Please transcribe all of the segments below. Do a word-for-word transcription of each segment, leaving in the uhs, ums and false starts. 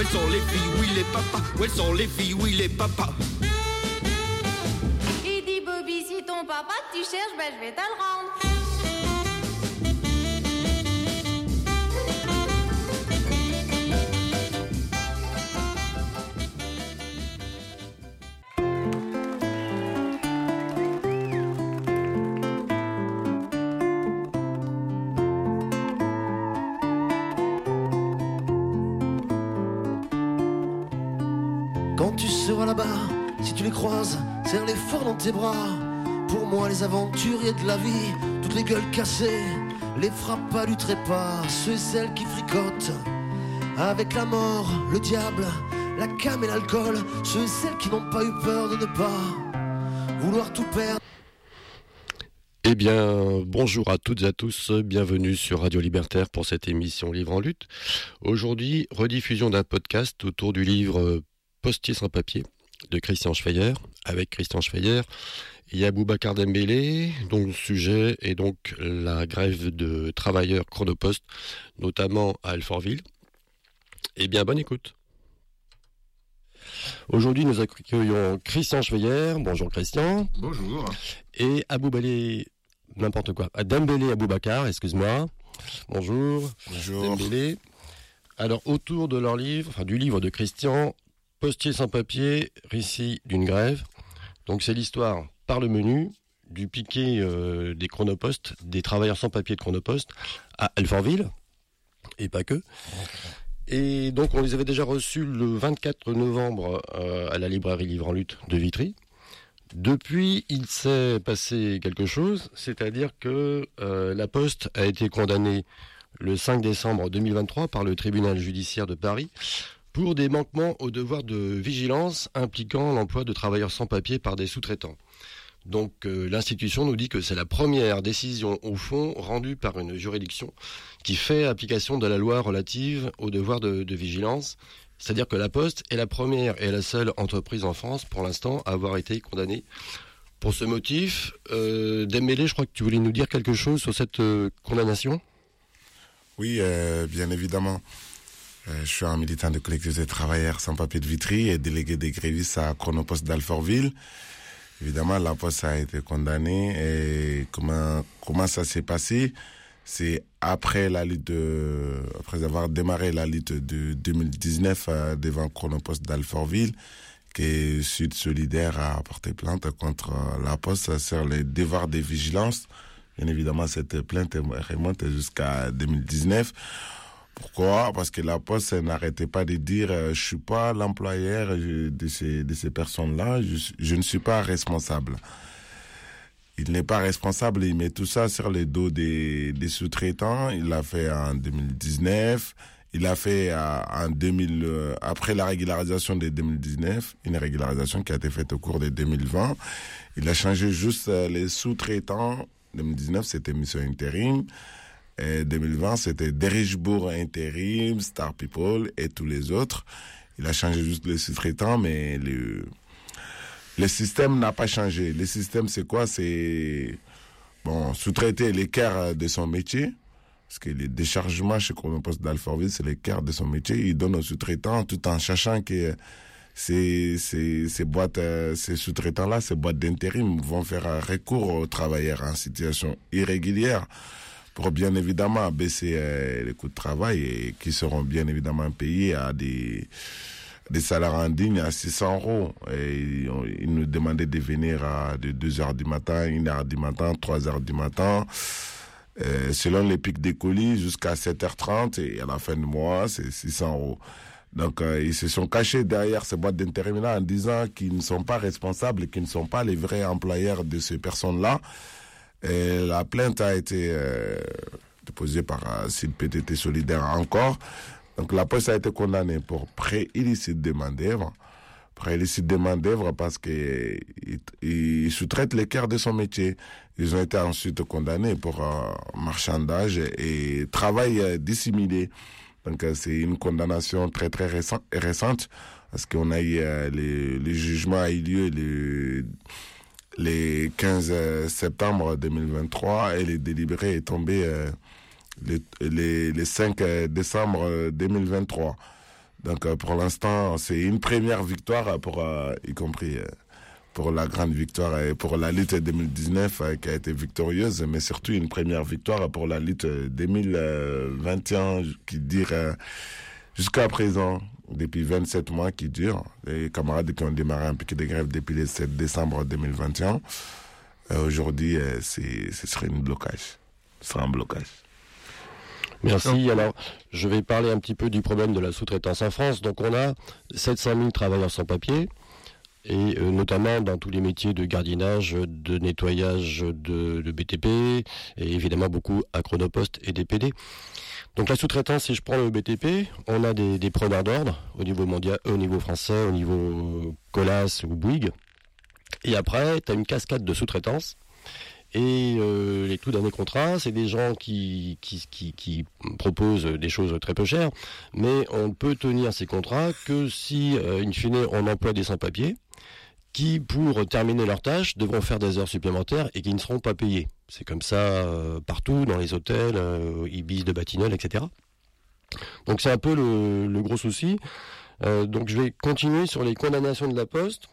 elles sont les filles, oui les papas, où elles sont les filles, oui les papas. Il dit Bobby, si ton papa tu cherches, ben je vais te le rendre. Quand tu seras là-bas, si tu les croises, serre-les fort dans tes bras. Pour moi, les aventuriers de la vie, toutes les gueules cassées, les frappes pas du trépas, ceux et celles qui fricotent avec la mort, le diable, la cam et l'alcool, ceux et celles qui n'ont pas eu peur de ne pas vouloir tout perdre. Eh bien, bonjour à toutes et à tous, bienvenue sur Radio Libertaire pour cette émission Livre en lutte. Aujourd'hui, rediffusion d'un podcast autour du livre Postier sans papier de Christian Schweyer, avec Christian Schweyer et Aboubacar Dembélé, dont le sujet est donc la grève de travailleurs Chronopost, notamment à Alfortville. Eh bien, bonne écoute. Aujourd'hui, nous accueillons Christian Schweyer. Bonjour Christian. Bonjour. Et Aboubalé, n'importe quoi, Dembélé Aboubacar, excuse-moi. Bonjour. Bonjour. Dembélé. Alors, autour de leur livre, enfin du livre de Christian, Postier sans papier, récit d'une grève. Donc c'est l'histoire, par le menu, du piquet euh, des Chronopost, des travailleurs sans papier de Chronopost, à Alfortville, et pas que. Et donc on les avait déjà reçus le vingt-quatre novembre euh, à la librairie Livre en lutte de Vitry. Depuis, il s'est passé quelque chose, c'est-à-dire que euh, la Poste a été condamnée le cinq décembre deux mille vingt-trois par le tribunal judiciaire de Paris pour des manquements au devoir de vigilance impliquant l'emploi de travailleurs sans papier par des sous-traitants. Donc euh, l'institution nous dit que c'est la première décision au fond rendue par une juridiction qui fait application de la loi relative au devoir de, de vigilance. C'est-à-dire que la Poste est la première et la seule entreprise en France pour l'instant à avoir été condamnée pour ce motif. Euh, Dembélé, je crois que tu voulais nous dire quelque chose sur cette euh, condamnation ? Oui, euh, bien évidemment. Euh, je suis un militant de collectif des travailleurs sans papier de Vitry et délégué des grévistes à Chronopost d'Alfortville. Évidemment, la Poste a été condamnée et comment comment ça s'est passé ? C'est après la lutte de, après avoir démarré la lutte de deux mille dix-neuf euh, devant Chronopost d'Alfortville, que Sud Solidaire a porté plainte contre euh, la Poste sur les devoirs de vigilance. Bien évidemment, cette plainte remonte jusqu'à deux mille dix-neuf. Pourquoi ? Parce que la Poste n'arrêtait pas de dire euh, je suis pas l'employeur de ces de ces personnes-là, je, je ne suis pas responsable. Il n'est pas responsable, il met tout ça sur les dos des, des sous-traitants. Il l'a fait en deux mille dix-neuf, il l'a fait à, en deux mille euh, après la régularisation de deux mille dix-neuf, une régularisation qui a été faite au cours de deux mille vingt. Il a changé juste euh, les sous-traitants. deux mille dix-neuf, c'était Mission Intérim. Et deux mille vingt, c'était Derichebourg Intérim, Star People et tous les autres. Il a changé juste les sous-traitants, mais le, le système n'a pas changé. Le système, c'est quoi ? C'est, bon, sous-traiter l'écart de son métier. Parce que les déchargements chez Chronopost d'Alfortville, c'est l'écart de son métier. Il donne aux sous-traitants tout en sachant que ces, ces, ces boîtes, ces sous-traitants-là, ces boîtes d'intérim vont faire recours aux travailleurs en situation irrégulière pour bien évidemment baisser euh, les coûts de travail et qui seront bien évidemment payés à des, des salaires indignes à six cents euros. Et ils nous demandaient de venir à de deux heures du matin, une heure du matin, trois heures du matin, euh, selon les pics des colis, jusqu'à sept heures trente, et à la fin du mois, c'est six cents euros. Donc, euh, ils se sont cachés derrière ces boîtes d'intérim-là en disant qu'ils ne sont pas responsables et qu'ils ne sont pas les vrais employeurs de ces personnes-là. Et la plainte a été euh, déposée par euh, Sud P T T Solidaire encore. Donc la Poste a été condamnée pour prêt illicite de main-d'œuvre. Prêt illicite de main-d'œuvre parce qu'ils ils sous-traitent l'écart de son métier. Ils ont été ensuite condamnés pour euh, marchandage et travail euh, dissimulé. Donc euh, c'est une condamnation très très récente, récente parce qu'on a eu euh, les, les jugements a eu lieu le les quinze septembre deux mille vingt-trois et le délibéré est tombé euh, les, les, les cinq décembre deux mille vingt-trois. Donc euh, pour l'instant, c'est une première victoire pour, euh, y compris euh, pour la grande victoire et pour la lutte deux mille dix-neuf euh, qui a été victorieuse, mais surtout une première victoire pour la lutte deux mille vingt et un qui dure euh, jusqu'à présent, depuis vingt-sept mois qui dure. Les camarades qui ont démarré un piquet de grève depuis le sept décembre deux mille vingt et un, euh, aujourd'hui, euh, c'est, ce serait un blocage. Ce sera un blocage. Merci. Alors, je vais parler un petit peu du problème de la sous-traitance en France. Donc, on a sept cent mille travailleurs sans papier, et euh, notamment dans tous les métiers de gardiennage, de nettoyage, de, de B T P, et évidemment beaucoup à Chronopost et D P D. Donc, la sous-traitance, si je prends le B T P, on a des, des preneurs d'ordre au niveau mondial, au niveau français, au niveau Colas ou Bouygues. Et après, tu as une cascade de sous-traitance. Et euh, les tout derniers contrats, c'est des gens qui, qui, qui, qui proposent des choses très peu chères, mais on peut tenir ces contrats que si, euh, in fine, on emploie des sans-papiers qui, pour terminer leur tâche, devront faire des heures supplémentaires et qui ne seront pas payés. C'est comme ça euh, partout, dans les hôtels, euh, Ibis de Batignolles, et cetera. Donc c'est un peu le, le gros souci. Euh, donc je vais continuer sur les condamnations de la Poste.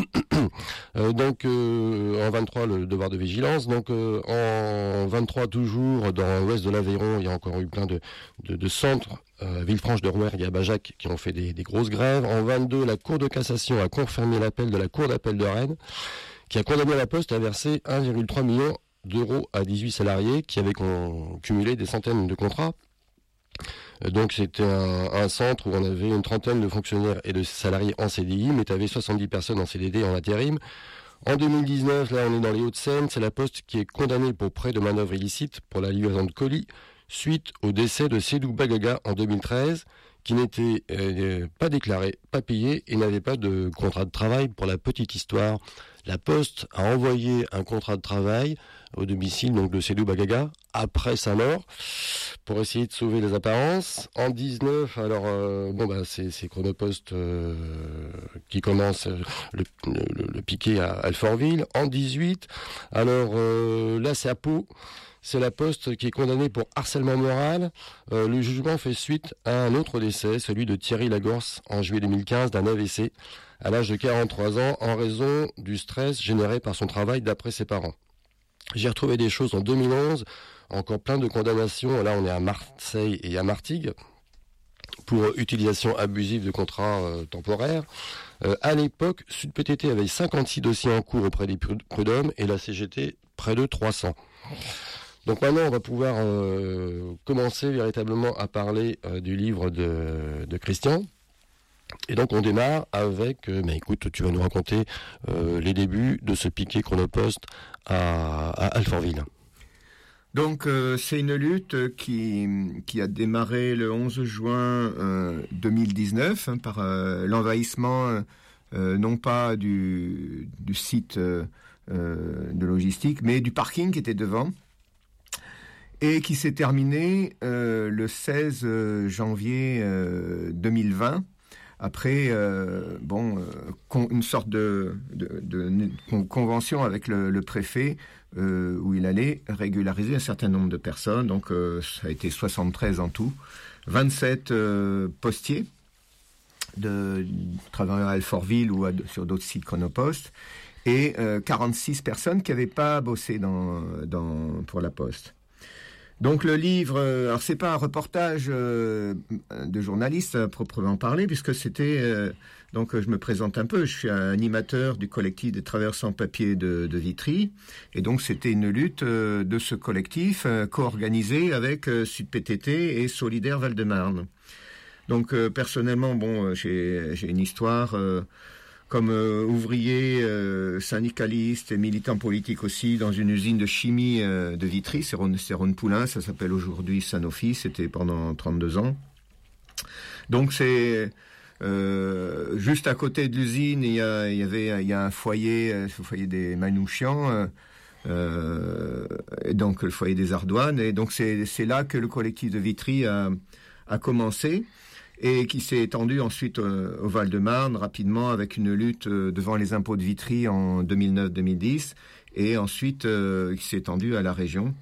euh, donc euh, en vingt-trois le devoir de vigilance, donc euh, en vingt-trois toujours dans l'ouest de l'Aveyron il y a encore eu plein de, de, de centres, euh, Villefranche-de-Rouergue et à Bajac qui ont fait des, des grosses grèves. En vingt-deux la Cour de cassation a confirmé l'appel de la Cour d'appel de Rennes qui a condamné la Poste à verser un virgule trois million d'euros à dix-huit salariés qui avaient con- cumulé des centaines de contrats. Donc c'était un, un centre où on avait une trentaine de fonctionnaires et de salariés en C D I, mais tu avais soixante-dix personnes en C D D en intérim. En deux mille dix-neuf, là on est dans les Hauts-de-Seine, c'est la Poste qui est condamnée pour prêt de manœuvre illicite pour la livraison de colis, suite au décès de Sédou Bagaga en deux mille treize, qui n'était euh, pas déclaré, pas payé et n'avait pas de contrat de travail. Pour la petite histoire, la Poste a envoyé un contrat de travail au domicile donc de Sédou Bagaga après sa mort pour essayer de sauver les apparences. En dix-neuf, alors euh, bon bah c'est, c'est Chronopost euh, qui commence euh, le, le, le piquet à Alfortville. En dix-huit, alors euh, là c'est à Pau. C'est la Poste qui est condamnée pour harcèlement moral. Euh, le jugement fait suite à un autre décès, celui de Thierry Lagorce en juillet deux mille quinze d'un A V C à l'âge de quarante-trois ans en raison du stress généré par son travail d'après ses parents. J'ai retrouvé des choses en deux mille onze, encore plein de condamnations. Là, on est à Marseille et à Martigues pour utilisation abusive de contrats euh, temporaires. Euh, à l'époque, Sud P T T avait cinquante-six dossiers en cours auprès des prud'hommes et la C G T près de trois cents. Donc maintenant, on va pouvoir euh, commencer véritablement à parler euh, du livre de, de Christian. Et donc on démarre avec, euh, mais écoute, tu vas nous raconter euh, les débuts de ce piquet Chronopost à, à Alfortville. Donc euh, c'est une lutte qui, qui a démarré le onze juin euh, deux mille dix-neuf hein, par euh, l'envahissement euh, non pas du, du site euh, de logistique, mais du parking qui était devant et qui s'est terminé euh, le seize janvier euh, deux mille vingt. Après, euh, bon, euh, con, une sorte de, de, de, de convention avec le, le préfet euh, où il allait régulariser un certain nombre de personnes. Donc, euh, ça a été soixante-treize en tout. vingt-sept euh, postiers de travailleurs à Alfortville ou à, sur d'autres sites Chronopost et euh, quarante-six personnes qui n'avaient pas bossé dans, dans, pour la Poste. Donc le livre, alors c'est pas un reportage euh, de journaliste à proprement parler, puisque c'était, euh, donc je me présente un peu, je suis un animateur du collectif des travailleurs sans papier de, de Vitry, et donc c'était une lutte euh, de ce collectif euh, co-organisée avec euh, Sud P T T et Solidaire Val-de-Marne. Donc euh, personnellement, bon, j'ai, j'ai une histoire... Euh, comme euh, ouvrier, euh, syndicaliste et militant politique aussi dans une usine de chimie euh, de Vitry, c'est Rhône-Poulain, ça s'appelle aujourd'hui Sanofi, c'était pendant trente-deux ans. Donc c'est euh, juste à côté de l'usine, il y a, il y avait, il y a un foyer, euh, le foyer des Manouchians, euh, euh, et donc le foyer des Ardoines, et donc c'est, c'est là que le collectif de Vitry a, a commencé. Et qui s'est étendu ensuite euh, au Val-de-Marne rapidement avec une lutte euh, devant les impôts de Vitry en deux mille neuf deux mille dix et ensuite euh, qui s'est étendu à la région.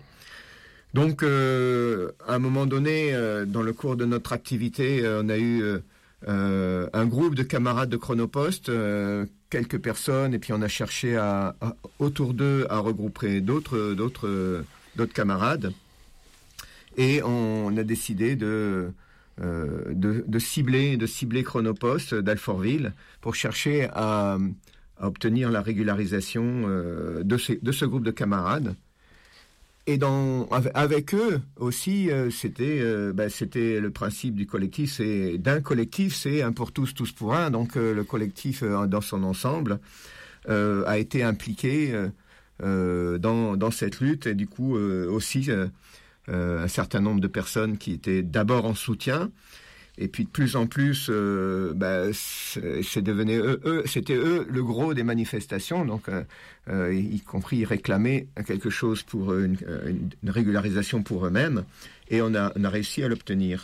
Donc euh, à un moment donné, euh, dans le cours de notre activité, euh, on a eu euh, euh, un groupe de camarades de Chronopost, euh, quelques personnes, et puis on a cherché à, à, autour d'eux à regrouper d'autres, d'autres, d'autres camarades. Et on a décidé de, euh, de, de cibler, de cibler Chronopost d'Alfortville pour chercher à, à obtenir la régularisation euh, de, ces, de ce groupe de camarades. Et dans, avec eux aussi, euh, c'était, euh, ben, c'était le principe du collectif. C'est d'un collectif, c'est un pour tous, tous pour un. Donc euh, le collectif euh, dans son ensemble euh, a été impliqué euh, euh, dans, dans cette lutte. Et du coup euh, aussi euh, euh, un certain nombre de personnes qui étaient d'abord en soutien. Et puis de plus en plus, euh, bah, c'est, c'est devenu eux, eux, c'était eux le gros des manifestations, donc euh, euh, y compris ils réclamaient quelque chose pour une, une, une régularisation pour eux-mêmes, et on a, on a réussi à l'obtenir.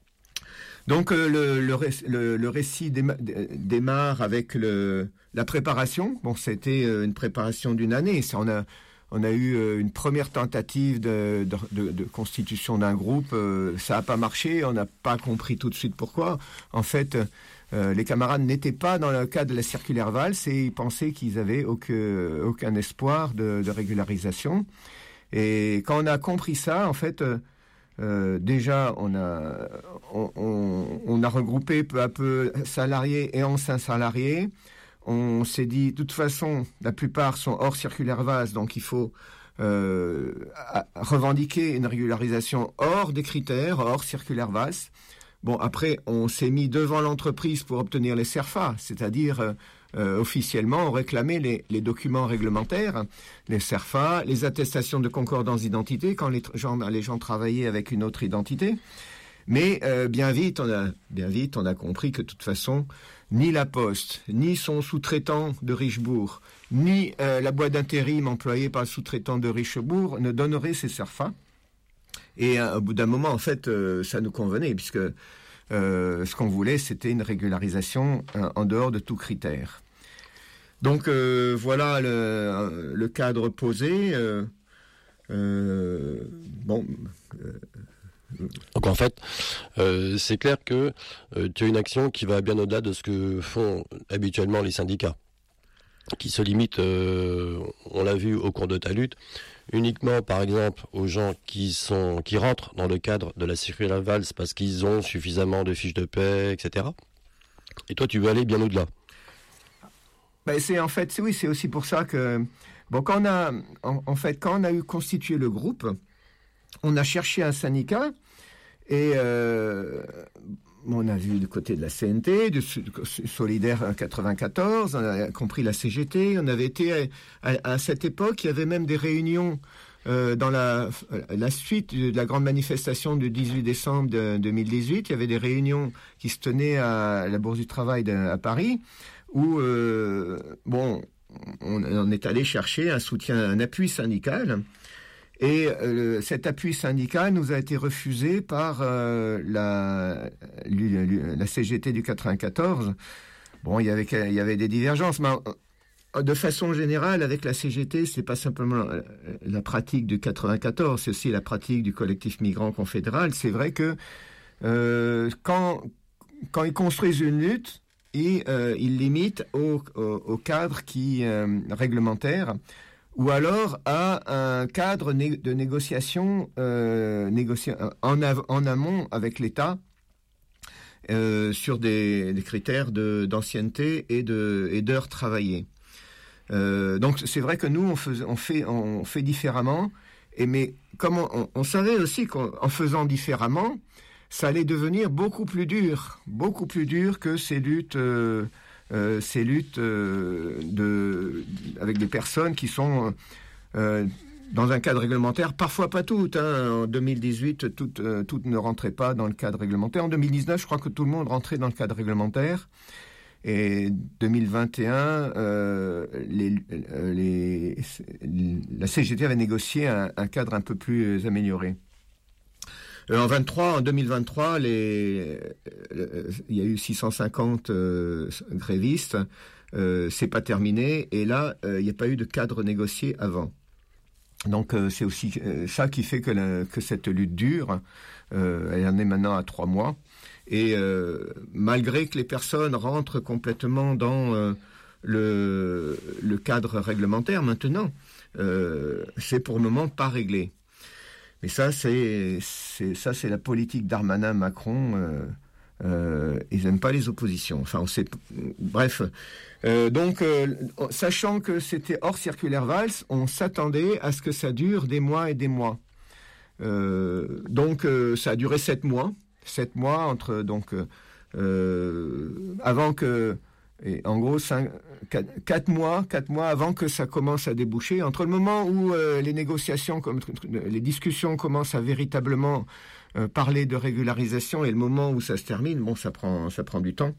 Donc euh, le, le, le, le récit démarre avec le, la préparation. Bon, c'était une préparation d'une année. Ça, on a On a eu une première tentative de, de, de, de constitution d'un groupe. Ça n'a pas marché, on n'a pas compris tout de suite pourquoi. En fait, euh, les camarades n'étaient pas dans le cadre de la circulaire Valls et ils pensaient qu'ils n'avaient aucun, aucun espoir de, de régularisation. Et quand on a compris ça, en fait, euh, déjà, on a, on, on, on a regroupé peu à peu salariés et anciens salariés. On s'est dit, de toute façon, la plupart sont hors circulaire Valls, donc il faut euh, revendiquer une régularisation hors des critères, hors circulaire Valls. Bon, après, on s'est mis devant l'entreprise pour obtenir les CERFA, c'est-à-dire euh, officiellement, on réclamait les, les documents réglementaires, les CERFA, les attestations de concordance d'identité, quand les gens, les gens travaillaient avec une autre identité. Mais euh, bien vite, on a bien vite, on a compris que de toute façon, ni la Poste, ni son sous-traitant de Richebourg, ni euh, la boîte d'intérim employée par le sous-traitant de Richebourg ne donneraient ces CERFA. Et euh, au bout d'un moment, en fait, euh, ça nous convenait, puisque euh, ce qu'on voulait, c'était une régularisation euh, en dehors de tout critère. Donc euh, voilà le, le cadre posé. Euh, euh, bon. Euh, Donc en fait, euh, c'est clair que euh, tu as une action qui va bien au-delà de ce que font habituellement les syndicats, qui se limitent, euh, on l'a vu au cours de ta lutte, uniquement par exemple aux gens qui sont qui rentrent dans le cadre de la circulaire Valls parce qu'ils ont suffisamment de fiches de paie, et cetera. Et toi, tu veux aller bien au-delà. Ben c'est en fait, c'est, oui, c'est aussi pour ça que bon, quand on a en, en fait quand on a eu constitué le groupe, on a cherché un syndicat et euh, on a vu du côté de la C N T, de Solidaire quatre-vingt-quatorze, on a compris la C G T, on avait été à, à, à cette époque, il y avait même des réunions euh, dans la, la suite de la grande manifestation du dix-huit décembre de, deux mille dix-huit, il y avait des réunions qui se tenaient à la Bourse du Travail de, à Paris où euh, bon, on, on est allé chercher un soutien, un appui syndical. Et euh, cet appui syndical nous a été refusé par euh, la, la C G T du quatre-vingt-quatorze. Bon, il y avait, il y avait des divergences, mais de façon générale, avec la C G T, c'est pas simplement la pratique du quatre-vingt-quatorze, c'est aussi la pratique du collectif migrant confédéral. C'est vrai que euh, quand, quand ils construisent une lutte, ils, euh, ils limitent au, au, au cadre qui euh, réglementaire, ou alors à un cadre né- de négociation euh, négoci- en, av- en amont avec l'État euh, sur des, des critères de, d'ancienneté et, de, et d'heures travaillées. Euh, donc c'est vrai que nous, on, fais, on, fait, on fait différemment, et, mais comme on, on, on savait aussi qu'en faisant différemment, ça allait devenir beaucoup plus dur, beaucoup plus dur que ces luttes... Euh, Euh, ces luttes euh, de, avec des personnes qui sont euh, dans un cadre réglementaire, parfois pas toutes. Hein. En deux mille dix-huit, toutes, euh, toutes ne rentraient pas dans le cadre réglementaire. En deux mille dix-neuf, je crois que tout le monde rentrait dans le cadre réglementaire. Et deux mille vingt et un, euh, les, les, la C G T avait négocié un, un cadre un peu plus amélioré. En vingt-trois, en deux mille vingt-trois, les, euh, il y a eu six cent cinquante euh, grévistes. Euh, c'est pas terminé, et là, euh, il n'y a pas eu de cadre négocié avant. Donc, euh, c'est aussi euh, ça qui fait que, la, que cette lutte dure. Euh, elle en est maintenant à trois mois, Et euh, malgré que les personnes rentrent complètement dans euh, le, le cadre réglementaire maintenant, euh, c'est pour le moment pas réglé. Mais ça, c'est, c'est, ça, c'est la politique Darmanin-Macron. Euh, euh, ils n'aiment pas les oppositions. Enfin, on sait. Bref. Euh, donc, euh, sachant que c'était hors circulaire Valls, on s'attendait à ce que ça dure des mois et des mois. Euh, donc, euh, ça a duré sept mois. Sept mois entre donc euh, avant que. Et en gros, cinq, quatre, quatre mois, quatre mois avant que ça commence à déboucher, entre le moment où euh, les négociations, comme, les discussions commencent à véritablement euh, parler de régularisation et le moment où ça se termine, bon, ça prend, ça prend du temps.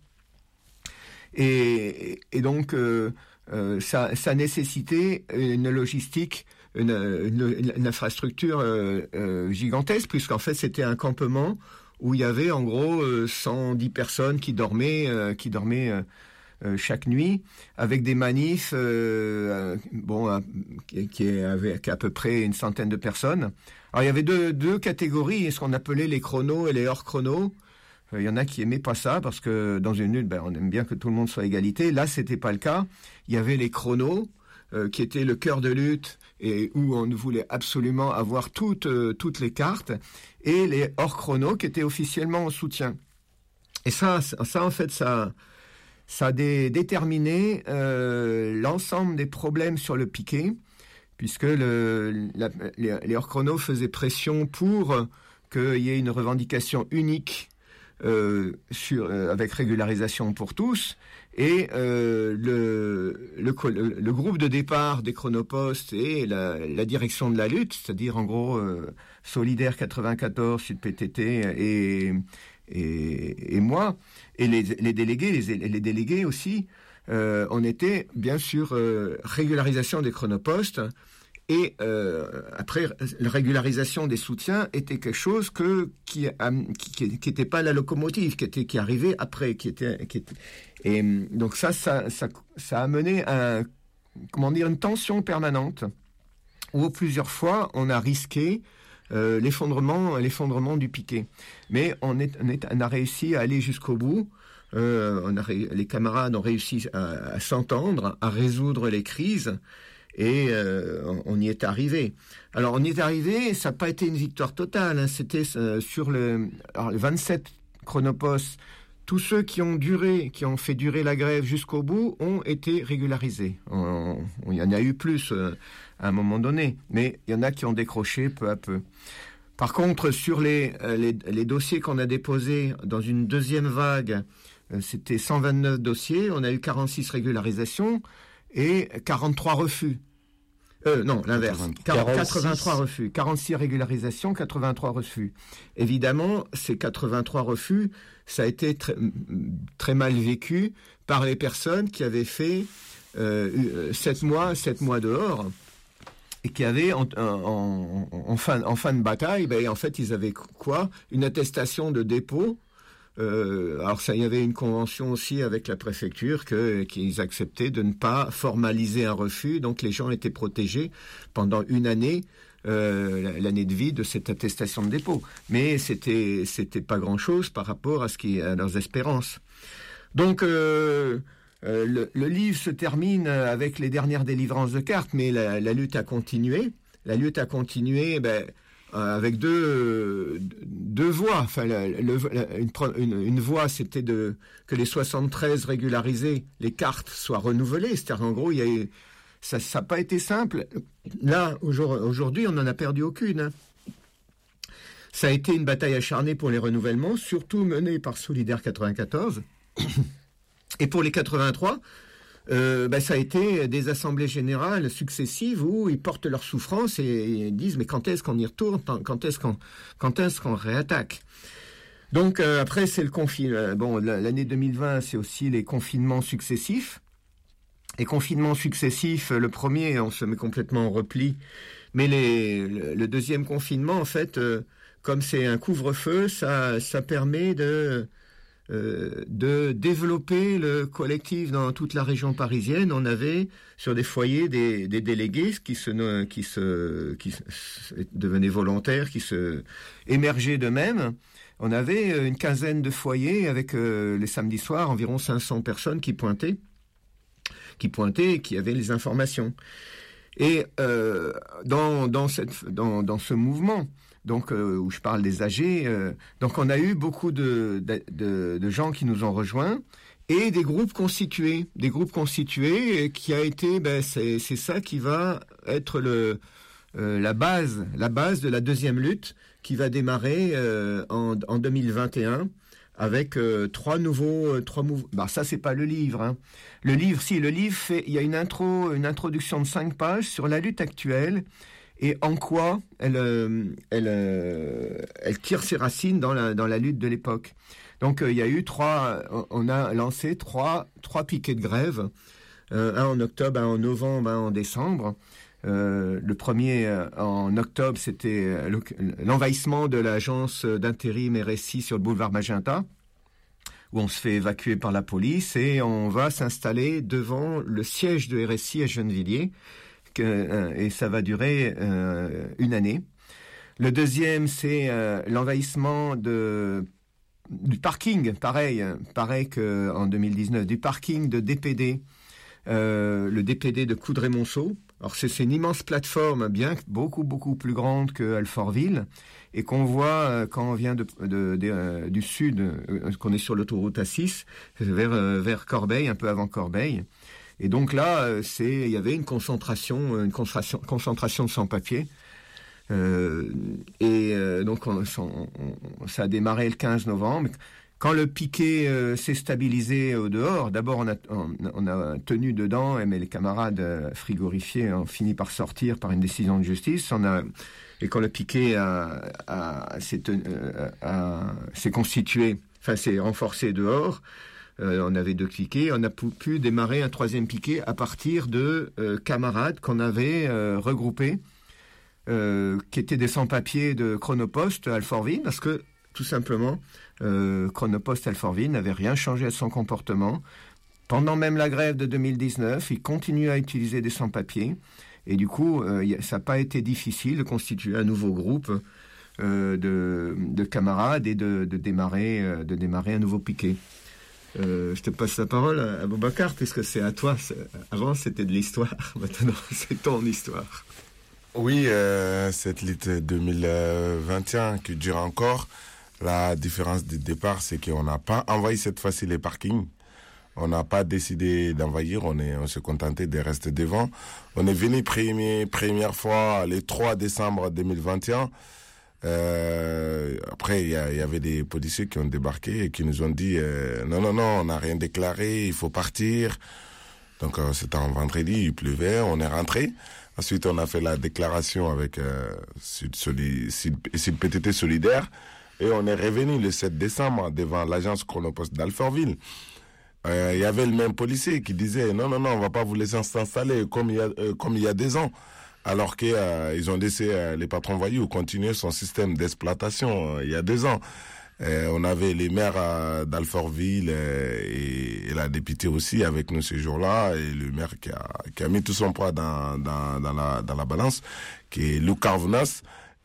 Et, et donc, euh, euh, ça, ça nécessitait une logistique, une, une, une infrastructure euh, euh, gigantesque, puisqu'en fait, c'était un campement où il y avait en gros euh, cent dix personnes qui dormaient, euh, qui dormaient. Euh, Euh, chaque nuit, avec des manifs, euh, euh, bon, euh, qui, qui, avait, qui à peu près une centaine de personnes. Alors il y avait deux, deux catégories, ce qu'on appelait les chronos et les hors chronos. Euh, il y en a qui aimaient pas ça parce que dans une lutte, ben, on aime bien que tout le monde soit à égalité. Là, c'était pas le cas. Il y avait les chronos euh, qui étaient le cœur de lutte et où on voulait absolument avoir toutes euh, toutes les cartes, et les hors chronos qui étaient officiellement en soutien. Et ça, ça en fait, ça. Ça a dé- déterminé euh, l'ensemble des problèmes sur le piquet, puisque le, la, les, les hors-chronos faisaient pression pour qu'il y ait une revendication unique euh, sur, euh, avec régularisation pour tous. Et euh, le, le, le, le groupe de départ des chronopostes et la, la direction de la lutte, c'est-à-dire en gros euh, Solidaire quatre-vingt-quatorze, Sud P T T et... Et, et moi, et les, les délégués, les, les délégués aussi, euh, on était bien sûr euh, régularisation des chronopostes, et euh, après la régularisation des soutiens était quelque chose que qui qui qui était pas la locomotive, qui était qui arrivait après, qui était qui était et donc ça ça ça ça a mené à comment dire une tension permanente où plusieurs fois on a risqué Euh, l'effondrement, l'effondrement du piquet. Mais on, est, on, est, on a réussi à aller jusqu'au bout. Euh, on a, les camarades ont réussi à, à s'entendre, à résoudre les crises, et euh, on, on y est arrivé. Alors on y est arrivé, ça n'a pas été une victoire totale. Hein, c'était euh, sur le, alors, les vingt-sept chronopostes. Tous ceux qui ont duré, qui ont fait durer la grève jusqu'au bout, ont été régularisés. On, on, il y en a eu plus euh, à un moment donné, mais il y en a qui ont décroché peu à peu. Par contre, sur les, les, les dossiers qu'on a déposés dans une deuxième vague, euh, c'était cent vingt-neuf dossiers, on a eu quarante-six régularisations et quarante-trois refus. Euh, non, l'inverse. quatre-vingt-trois refus. quarante-six régularisations, quatre-vingt-trois refus. Évidemment, ces quatre-vingt-trois refus, ça a été très, très mal vécu par les personnes qui avaient fait euh, sept mois, sept mois dehors, et qui avaient, en, en, en, fin, en fin de bataille, ben, en fait, ils avaient quoi? Une attestation de dépôt. Euh, alors ça, il y avait une convention aussi avec la préfecture que qu'ils acceptaient de ne pas formaliser un refus, donc les gens étaient protégés pendant une année, euh, l'année de vie de cette attestation de dépôt. Mais c'était c'était pas grand chose par rapport à ce qui à leurs espérances. Donc euh, euh, le, le livre se termine avec les dernières délivrances de cartes, mais la, la lutte a continué. La lutte a continué. Ben, avec deux deux voies. Enfin, la, le, la, une, une, une voie, c'était de que les soixante-treize régularisés, les cartes soient renouvelées. C'est-à-dire, en gros, il y a eu, ça n'a pas été simple. Là, aujourd'hui, on n'en a perdu aucune. Hein. Ça a été une bataille acharnée pour les renouvellements, surtout menée par Solidaire quatre-vingt-quatorze. Et pour les quatre-vingt-trois, Euh, ben, ça a été des assemblées générales successives où ils portent leur souffrance et, et ils disent mais quand est-ce qu'on y retourne, quand est-ce qu'on, quand est-ce qu'on réattaque. Donc euh, après c'est le confinement. Bon, l'année deux mille vingt c'est aussi les confinements successifs. Et confinements successifs, le premier on se met complètement en repli, mais les, le, le deuxième confinement en fait, euh, comme c'est un couvre-feu, ça, ça permet de Euh, de développer le collectif dans toute la région parisienne. On avait sur des foyers des, des délégués qui se qui se qui se, devenaient volontaires, qui se émergeaient d'eux-mêmes on avait une quinzaine de foyers avec euh, les samedis soirs environ cinq cents personnes qui pointaient, qui pointaient et qui avaient les informations. Et euh, dans dans cette dans dans ce mouvement, donc euh, où je parle des âgés, euh, donc on a eu beaucoup de, de de de gens qui nous ont rejoints et des groupes constitués, des groupes constitués qui a été, ben c'est c'est ça qui va être le euh, la base la base de la deuxième lutte qui va démarrer euh, en en deux mille vingt et un. Avec euh, trois nouveaux, euh, trois mouvements. Bah ça c'est pas le livre. Hein. Le livre, si le livre fait, il y a une intro, une introduction de cinq pages sur la lutte actuelle et en quoi elle, euh, elle, euh, elle tire ses racines dans la dans la lutte de l'époque. Donc euh, il y a eu trois, on a lancé trois trois piquets de grève, euh, un en octobre, un en novembre, un en décembre. Euh, le premier euh, en octobre, c'était euh, l'envahissement de l'agence d'intérim R S I sur le boulevard Magenta, où on se fait évacuer par la police et on va s'installer devant le siège de R S I à Gennevilliers, que, euh, et ça va durer euh, une année. Le deuxième, c'est euh, l'envahissement de du parking, pareil, pareil qu'en deux mille dix-neuf, du parking de D P D, euh, le D P D de Coudray-Monceau. Alors c'est, c'est une immense plateforme, bien beaucoup beaucoup plus grande que Alfortville, et qu'on voit euh, quand on vient de, de, de, euh, du sud, euh, qu'on est sur l'autoroute A six, vers euh, vers Corbeil, un peu avant Corbeil. Et donc là, euh, c'est il y avait une concentration, une concentration, concentration de sans-papiers. Euh, et euh, donc on, on, on, ça a démarré le quinze novembre. Quand le piquet euh, s'est stabilisé au dehors, d'abord on a, on, on a tenu dedans, mais les camarades euh, frigorifiés ont fini par sortir par une décision de justice. On a, et quand le piquet a, a, s'est, euh, a, s'est constitué, enfin s'est renforcé dehors, euh, on avait deux piquets, on a pu, pu démarrer un troisième piquet à partir de euh, camarades qu'on avait euh, regroupés, euh, qui étaient des sans-papiers de Chronopost à Alfortville, parce que tout simplement, euh, Chronopost Alfortville n'avait rien changé à son comportement. Pendant même la grève de deux mille dix-neuf, il continue à utiliser des sans-papiers. Et du coup, euh, ça n'a pas été difficile de constituer un nouveau groupe euh, de, de camarades et de, de, démarrer, euh, de démarrer un nouveau piquet. Euh, je te passe la parole à Boubacar, puisque c'est à toi. C'est, avant, c'était de l'histoire. Maintenant, c'est ton histoire. Oui, euh, cette lutte deux mille vingt et un qui dure encore. La différence du départ, c'est qu'on n'a pas envahi cette fois-ci les parkings. On n'a pas décidé d'envahir, on, est, on s'est contenté de rester devant. On est venu premier, première fois le trois décembre deux mille vingt et un. Euh, après, il y, y avait des policiers qui ont débarqué et qui nous ont dit euh, non, non, non, on n'a rien déclaré, il faut partir. Donc euh, c'était un vendredi, il pleuvait, on est rentré. Ensuite, on a fait la déclaration avec euh, Sud, Soli, Sud, Sud P T T Solidaire. Et on est revenu le sept décembre devant l'agence Chronopost d'Alfortville. Il euh, y avait le même policier qui disait non, non, non, on va pas vous laisser s'installer comme il y a, euh, comme il y a des ans. Alors qu'ils euh, ont laissé euh, les patrons voyous continuer son système d'exploitation euh, il y a deux ans. Euh, on avait les maires euh, d'Alfortville euh, et, et la députée aussi avec nous ce jour-là. Et le maire qui a, qui a mis tout son poids dans, dans, dans, la, dans la balance, qui est Lou Carvenas,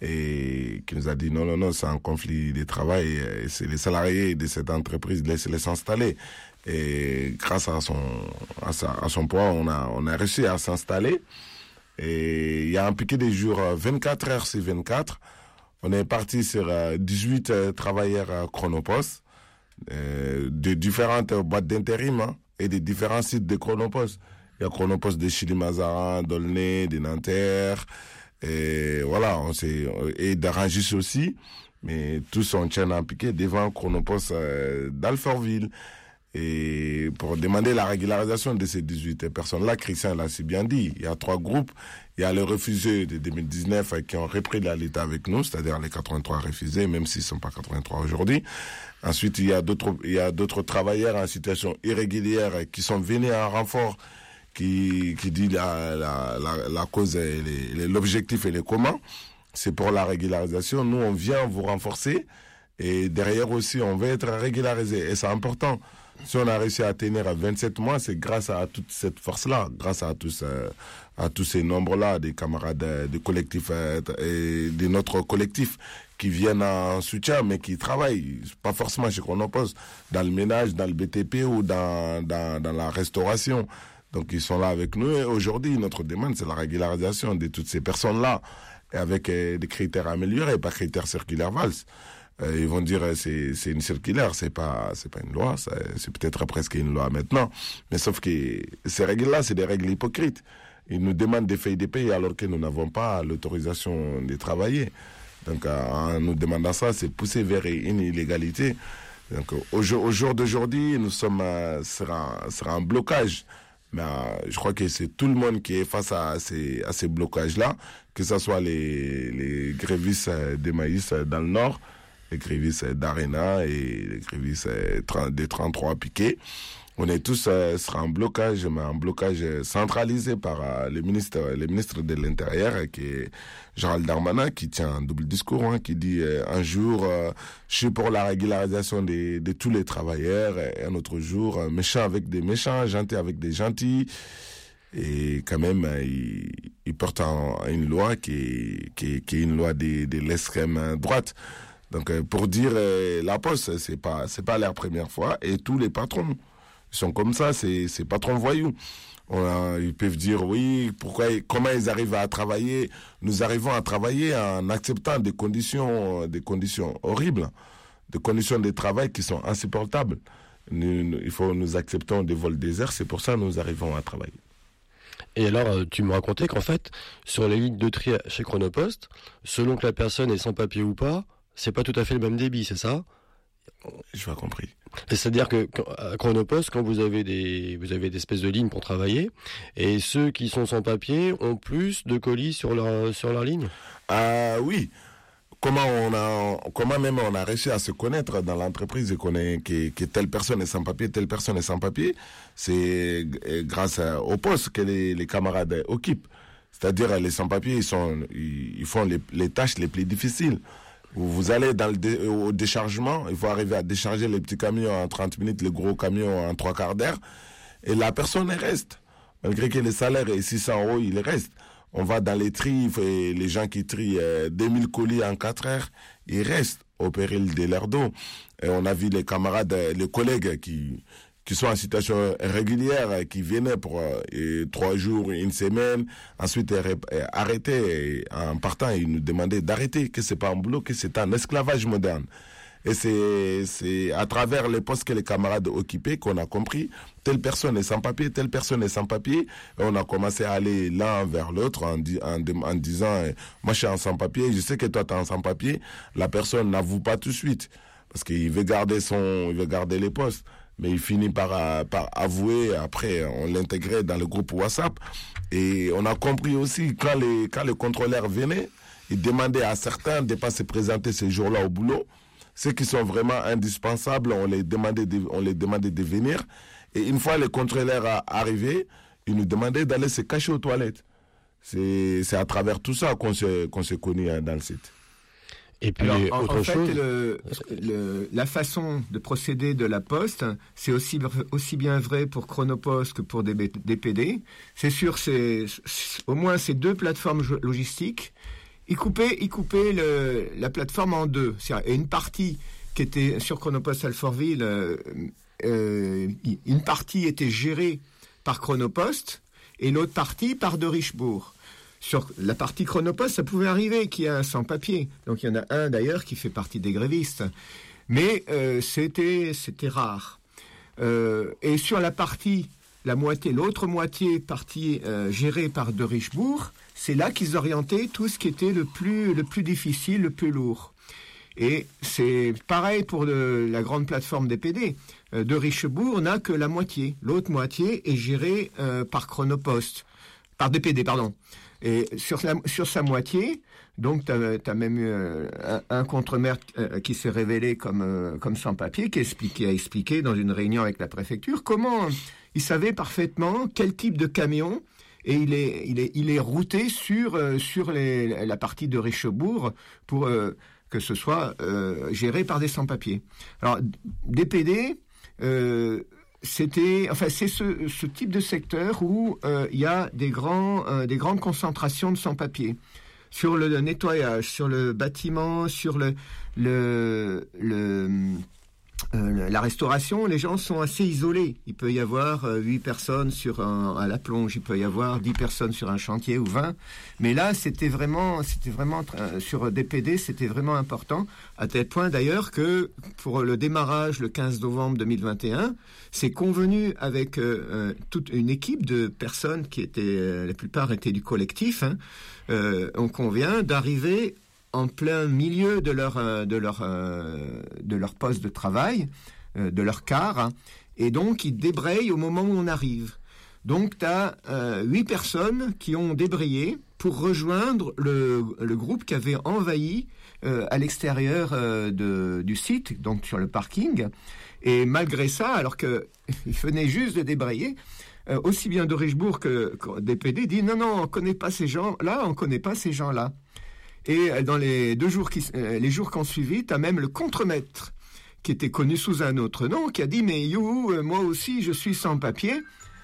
et qui nous a dit non, non, non, c'est un conflit de travail, et c'est les salariés de cette entreprise, laissez-les s'installer. Et grâce à son, à, sa, à son poids, on a, on a réussi à s'installer. Et il y a un piquet des jours vingt-quatre heures sur vingt-quatre. On est parti sur dix-huit travailleurs Chronopost, euh, de différentes boîtes d'intérim hein, et de différents sites de Chronopost. Il y a Chronopost de Chili-Mazarin, d'Aulnay, de Nanterre. Et voilà, on s'est, et d'Arangis aussi, mais tous on tient un piquet devant Chronopost euh, d'Alfortville. Et pour demander la régularisation de ces dix-huit personnes-là, Christian l'a si bien dit, il y a trois groupes. Il y a les refusés de deux mille dix-neuf qui ont repris la lutte avec nous, c'est-à-dire les quatre-vingt-trois refusés, même s'ils ne sont pas quatre-vingt-trois aujourd'hui. Ensuite, il y a d'autres, il y a d'autres travailleurs en situation irrégulière qui sont venus en renfort, qui, qui dit la, la, la, la cause et les, l'objectif et les comment. C'est pour la régularisation. Nous, on vient vous renforcer. Et derrière aussi, on veut être régularisé. Et c'est important. Si on a réussi à tenir à vingt-sept mois, c'est grâce à toute cette force-là, grâce à tous, euh, à tous ces nombres-là, des camarades euh, du collectif euh, et de notre collectif qui viennent en soutien, mais qui travaillent, pas forcément chez Chronopost, dans le ménage, dans le B T P ou dans, dans, dans la restauration. Donc ils sont là avec nous. Et aujourd'hui, notre demande, c'est la régularisation de toutes ces personnes-là, avec euh, des critères améliorés, pas critères circulaires Valls. Euh, ils vont dire euh, c'est c'est une circulaire, c'est pas c'est pas une loi, ça, c'est peut-être presque une loi maintenant. Mais sauf que ces règles-là, c'est des règles hypocrites. Ils nous demandent des feuilles de paye alors que nous n'avons pas l'autorisation de travailler. Donc, en nous demandant ça, c'est pousser vers une illégalité. Donc, au jour, au jour d'aujourd'hui, nous sommes euh, sur, un, sur un blocage. Mais euh, je crois que c'est tout le monde qui est face à ces, à ces blocages-là, que ce soit les, les grévistes de maïs dans le nord, les grévistes d'Arena et les grévistes des trente-trois piquets. On est tous euh, sur un blocage, mais un blocage centralisé par euh, le ministre, le ministre de l'Intérieur, qui est Gérald Darmanin, qui tient un double discours, hein, qui dit euh, un jour, euh, je suis pour la régularisation de, de tous les travailleurs, et un autre jour, euh, méchant avec des méchants, gentil avec des gentils. Et quand même, euh, il, il porte un, une loi qui, qui, qui est une loi de, de l'extrême droite. Donc, euh, pour dire euh, la Poste, c'est pas, c'est pas leur première fois, et tous les patrons ils sont comme ça, c'est c'est patrons voyous. On a, ils peuvent dire oui, pourquoi, comment ils arrivent à travailler. Nous arrivons à travailler en acceptant des conditions, des conditions horribles, des conditions de travail qui sont insupportables. Nous, nous, il faut nous acceptons des vols déserts, c'est pour ça que nous arrivons à travailler. Et alors, tu me racontais qu'en fait, sur les lignes de tri chez Chronopost, selon que la personne est sans papier ou pas, c'est pas tout à fait le même débit, c'est ça ? Je n'ai pas compris. C'est-à-dire que à Chronopost, quand vous avez des vous avez des espèces de lignes pour travailler, et ceux qui sont sans papier ont plus de colis sur leur sur leur ligne. Ah oui. Comment on a comment même on a réussi à se connaître dans l'entreprise et connaît que, que telle personne est sans papier, telle personne est sans papier, c'est grâce au poste que les, les camarades occupent. C'est-à-dire les sans papiers, ils sont ils font les, les tâches les plus difficiles. Vous allez dans le dé, au déchargement, il faut arriver à décharger les petits camions en trente minutes, les gros camions en trois quarts d'heure, et la personne reste. Malgré que le salaire est six cents euros, il reste. On va dans les tris, les gens qui trient euh, deux mille colis en quatre heures, ils restent au péril de leur dos. Et on a vu les camarades, les collègues qui qui sont en situation régulière, qui venaient pour euh, trois jours, une semaine, ensuite euh, arrêter en partant, ils nous demandaient d'arrêter, que c'est pas un boulot, que c'est un esclavage moderne. Et c'est c'est à travers les postes que les camarades occupaient qu'on a compris, telle personne est sans papier, telle personne est sans papier, et on a commencé à aller l'un vers l'autre en, en, en disant, moi je suis en sans papier, je sais que toi tu es en sans papier, la personne n'avoue pas tout de suite, parce qu'il veut garder son, il veut garder les postes. Mais il finit par, par avouer, après on l'intégrait dans le groupe WhatsApp, et on a compris aussi quand les, quand les contrôleurs venaient, ils demandaient à certains de ne pas se présenter ces jours-là au boulot. Ceux qui sont vraiment indispensables, on les demandait de, on les demandait de venir, et une fois les contrôleurs arrivés, ils nous demandaient d'aller se cacher aux toilettes. C'est, c'est à travers tout ça qu'on s'est, qu'on s'est connus dans le site. Et puis, alors, en, autre en fait, chose... le, le, la façon de procéder de la Poste, c'est aussi, aussi bien vrai pour Chronopost que pour des, des P D. C'est sûr, c'est, c'est au moins ces deux plateformes logistiques. Ils coupaient, ils coupaient le, la plateforme en deux. C'est-à-dire, une partie qui était sur Chronopost Alfortville, euh, euh, une partie était gérée par Chronopost et l'autre partie par De Richebourg. Sur la partie Chronopost, ça pouvait arriver qu'il y ait un sans-papier. Donc il y en a un d'ailleurs qui fait partie des grévistes. Mais euh, c'était, c'était rare. Euh, et sur la partie, la moitié, l'autre moitié partie euh, gérée par De Richebourg, c'est là qu'ils orientaient tout ce qui était le plus, le plus difficile, le plus lourd. Et c'est pareil pour le, la grande plateforme des P D. Euh, De Richebourg n'a que la moitié. L'autre moitié est gérée euh, par Chronopost. Par D P D, pardon. Et sur, la, sur sa moitié, donc tu as même eu un, un contremaire euh, qui s'est révélé comme, euh, comme sans-papier, qui, explique, qui a expliqué dans une réunion avec la préfecture comment il savait parfaitement quel type de camion, et il est, il est, il est routé sur, euh, sur les, la partie de Richebourg pour euh, que ce soit euh, géré par des sans-papiers. Alors, D P D... Euh, C'était, enfin, c'est ce, ce type de secteur où il euh, y a des, grands, euh, des grandes concentrations de sans-papiers. sur le nettoyage, sur le bâtiment, sur le, le, le, euh, la restauration, les gens sont assez isolés. Il peut y avoir euh, huit personnes sur un, à la plonge, il peut y avoir dix personnes sur un chantier ou vingt. Mais là, c'était vraiment, c'était vraiment euh, sur D P D, c'était vraiment important, à tel point d'ailleurs que pour le démarrage le quinze novembre deux mille vingt et un, c'est convenu avec euh, euh, toute une équipe de personnes qui étaient, euh, la plupart étaient du collectif. Hein, euh, on convient d'arriver en plein milieu de leur euh, de leur euh, de leur poste de travail, euh, de leur car, hein, et donc ils débrayent au moment où on arrive. Donc tu as euh, huit personnes qui ont débrayé pour rejoindre le, le groupe qui avait envahi euh, à l'extérieur euh, de, du site, donc sur le parking. Et malgré ça, alors qu'ils venaient juste de débrayer, euh, aussi bien de Richebourg que, que D P D dit non, non, on ne connaît pas ces gens-là, on ne connaît pas ces gens-là. Et dans les deux jours qui, les jours qui ont suivi, tu as même le contremaître, qui était connu sous un autre nom, qui a dit « Mais you, moi aussi, je suis sans papier.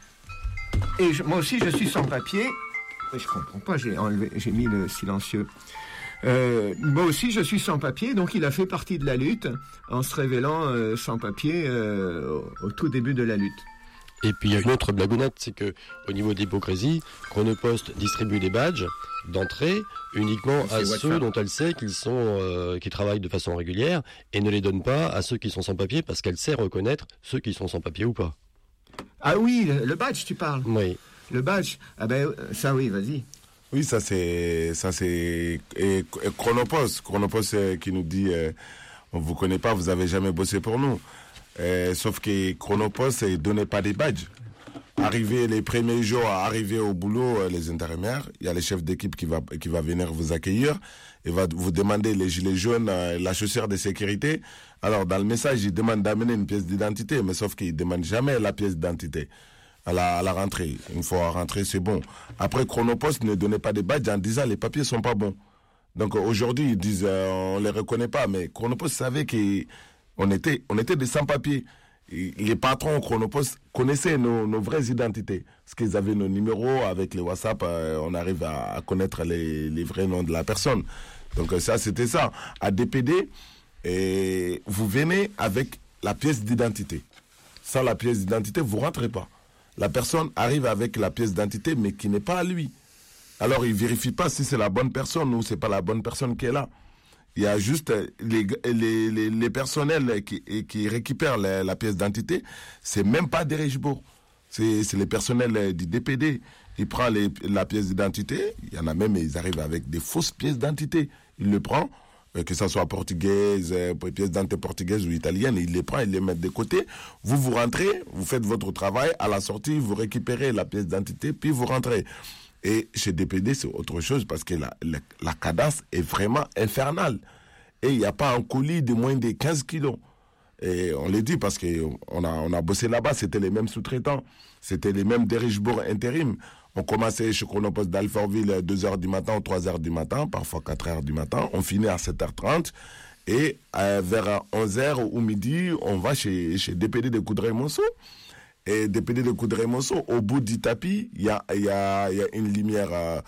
Et je, moi aussi, je suis sans papier. » Je comprends pas, j'ai enlevé, j'ai mis le silencieux. Euh, moi aussi, je suis sans papier, donc il a fait partie de la lutte en se révélant euh, sans papier euh, au, au tout début de la lutte. Et puis il y a une autre blagounette, c'est que au niveau de l'hypocrisie, Chronopost distribue des badges d'entrée uniquement à ceux dont elle sait qu'ils sont euh, qui travaillent de façon régulière et ne les donne pas à ceux qui sont sans papier parce qu'elle sait reconnaître ceux qui sont sans papier ou pas. Ah oui, le badge, tu parles. Oui. Le badge. Ah ben ça oui, vas-y. Oui, ça c'est ça c'est et, et Chronopost, Chronopost euh, qui nous dit euh, on vous connaît pas, vous avez jamais bossé pour nous. Euh, sauf que Chronopost ne donnait pas des badges. Arrivé les premiers jours, arriver au boulot, euh, les intérimaires, il y a le chef d'équipe qui va qui va venir vous accueillir et va vous demander les gilets jaunes, euh, la chaussure de sécurité. Alors dans le message, il demande d'amener une pièce d'identité, mais sauf qu'il demande jamais la pièce d'identité à la, à la rentrée. Une fois rentrée, c'est bon. Après, Chronopost ne donnait pas de badges en disant les papiers sont pas bons. Donc aujourd'hui, ils disent euh, on les reconnaît pas, mais Chronopost savait qu'ils On était, on était des sans-papiers. Les patrons Chronopost connaissaient nos, nos vraies identités. Parce qu'ils avaient nos numéros, avec les WhatsApp, euh, on arrive à, à connaître les, les vrais noms de la personne. Donc ça, c'était ça. À D P D, et vous venez avec la pièce d'identité. Sans la pièce d'identité, vous ne rentrez pas. La personne arrive avec la pièce d'identité, mais qui n'est pas à lui. Alors, il ne vérifie pas si c'est la bonne personne ou si ce n'est pas la bonne personne qui est là. Il y a juste les, les, les, les personnels qui, qui récupèrent la, la pièce d'identité, c'est même pas des Richebourg. C'est, c'est les personnels du D P D. Ils prennent les, la pièce d'identité. Il y en a même, ils arrivent avec des fausses pièces d'identité. Ils le prennent, que ce soit portugaise, pièce d'identité portugaise ou italienne, ils les prennent, ils les mettent de côté. Vous, vous rentrez, vous faites votre travail. À la sortie, vous récupérez la pièce d'identité, puis vous rentrez. Et chez D P D, c'est autre chose parce que la, la, la cadence est vraiment infernale. Et il n'y a pas un colis de moins de quinze kilos. Et on le dit parce qu'on a, on a bossé là-bas, c'était les mêmes sous-traitants, c'était les mêmes des Richebourg intérim. On commençait chez Chronopost d'Alfortville à deux heures du matin ou trois heures du matin, parfois quatre heures du matin. On finit à sept heures trente. Et euh, vers onze heures ou midi, on va chez, chez D P D de Coudray-Monceau. Et D P D de Coudray-Monceau, au bout du tapis, il y a, y, a, y a une lumière,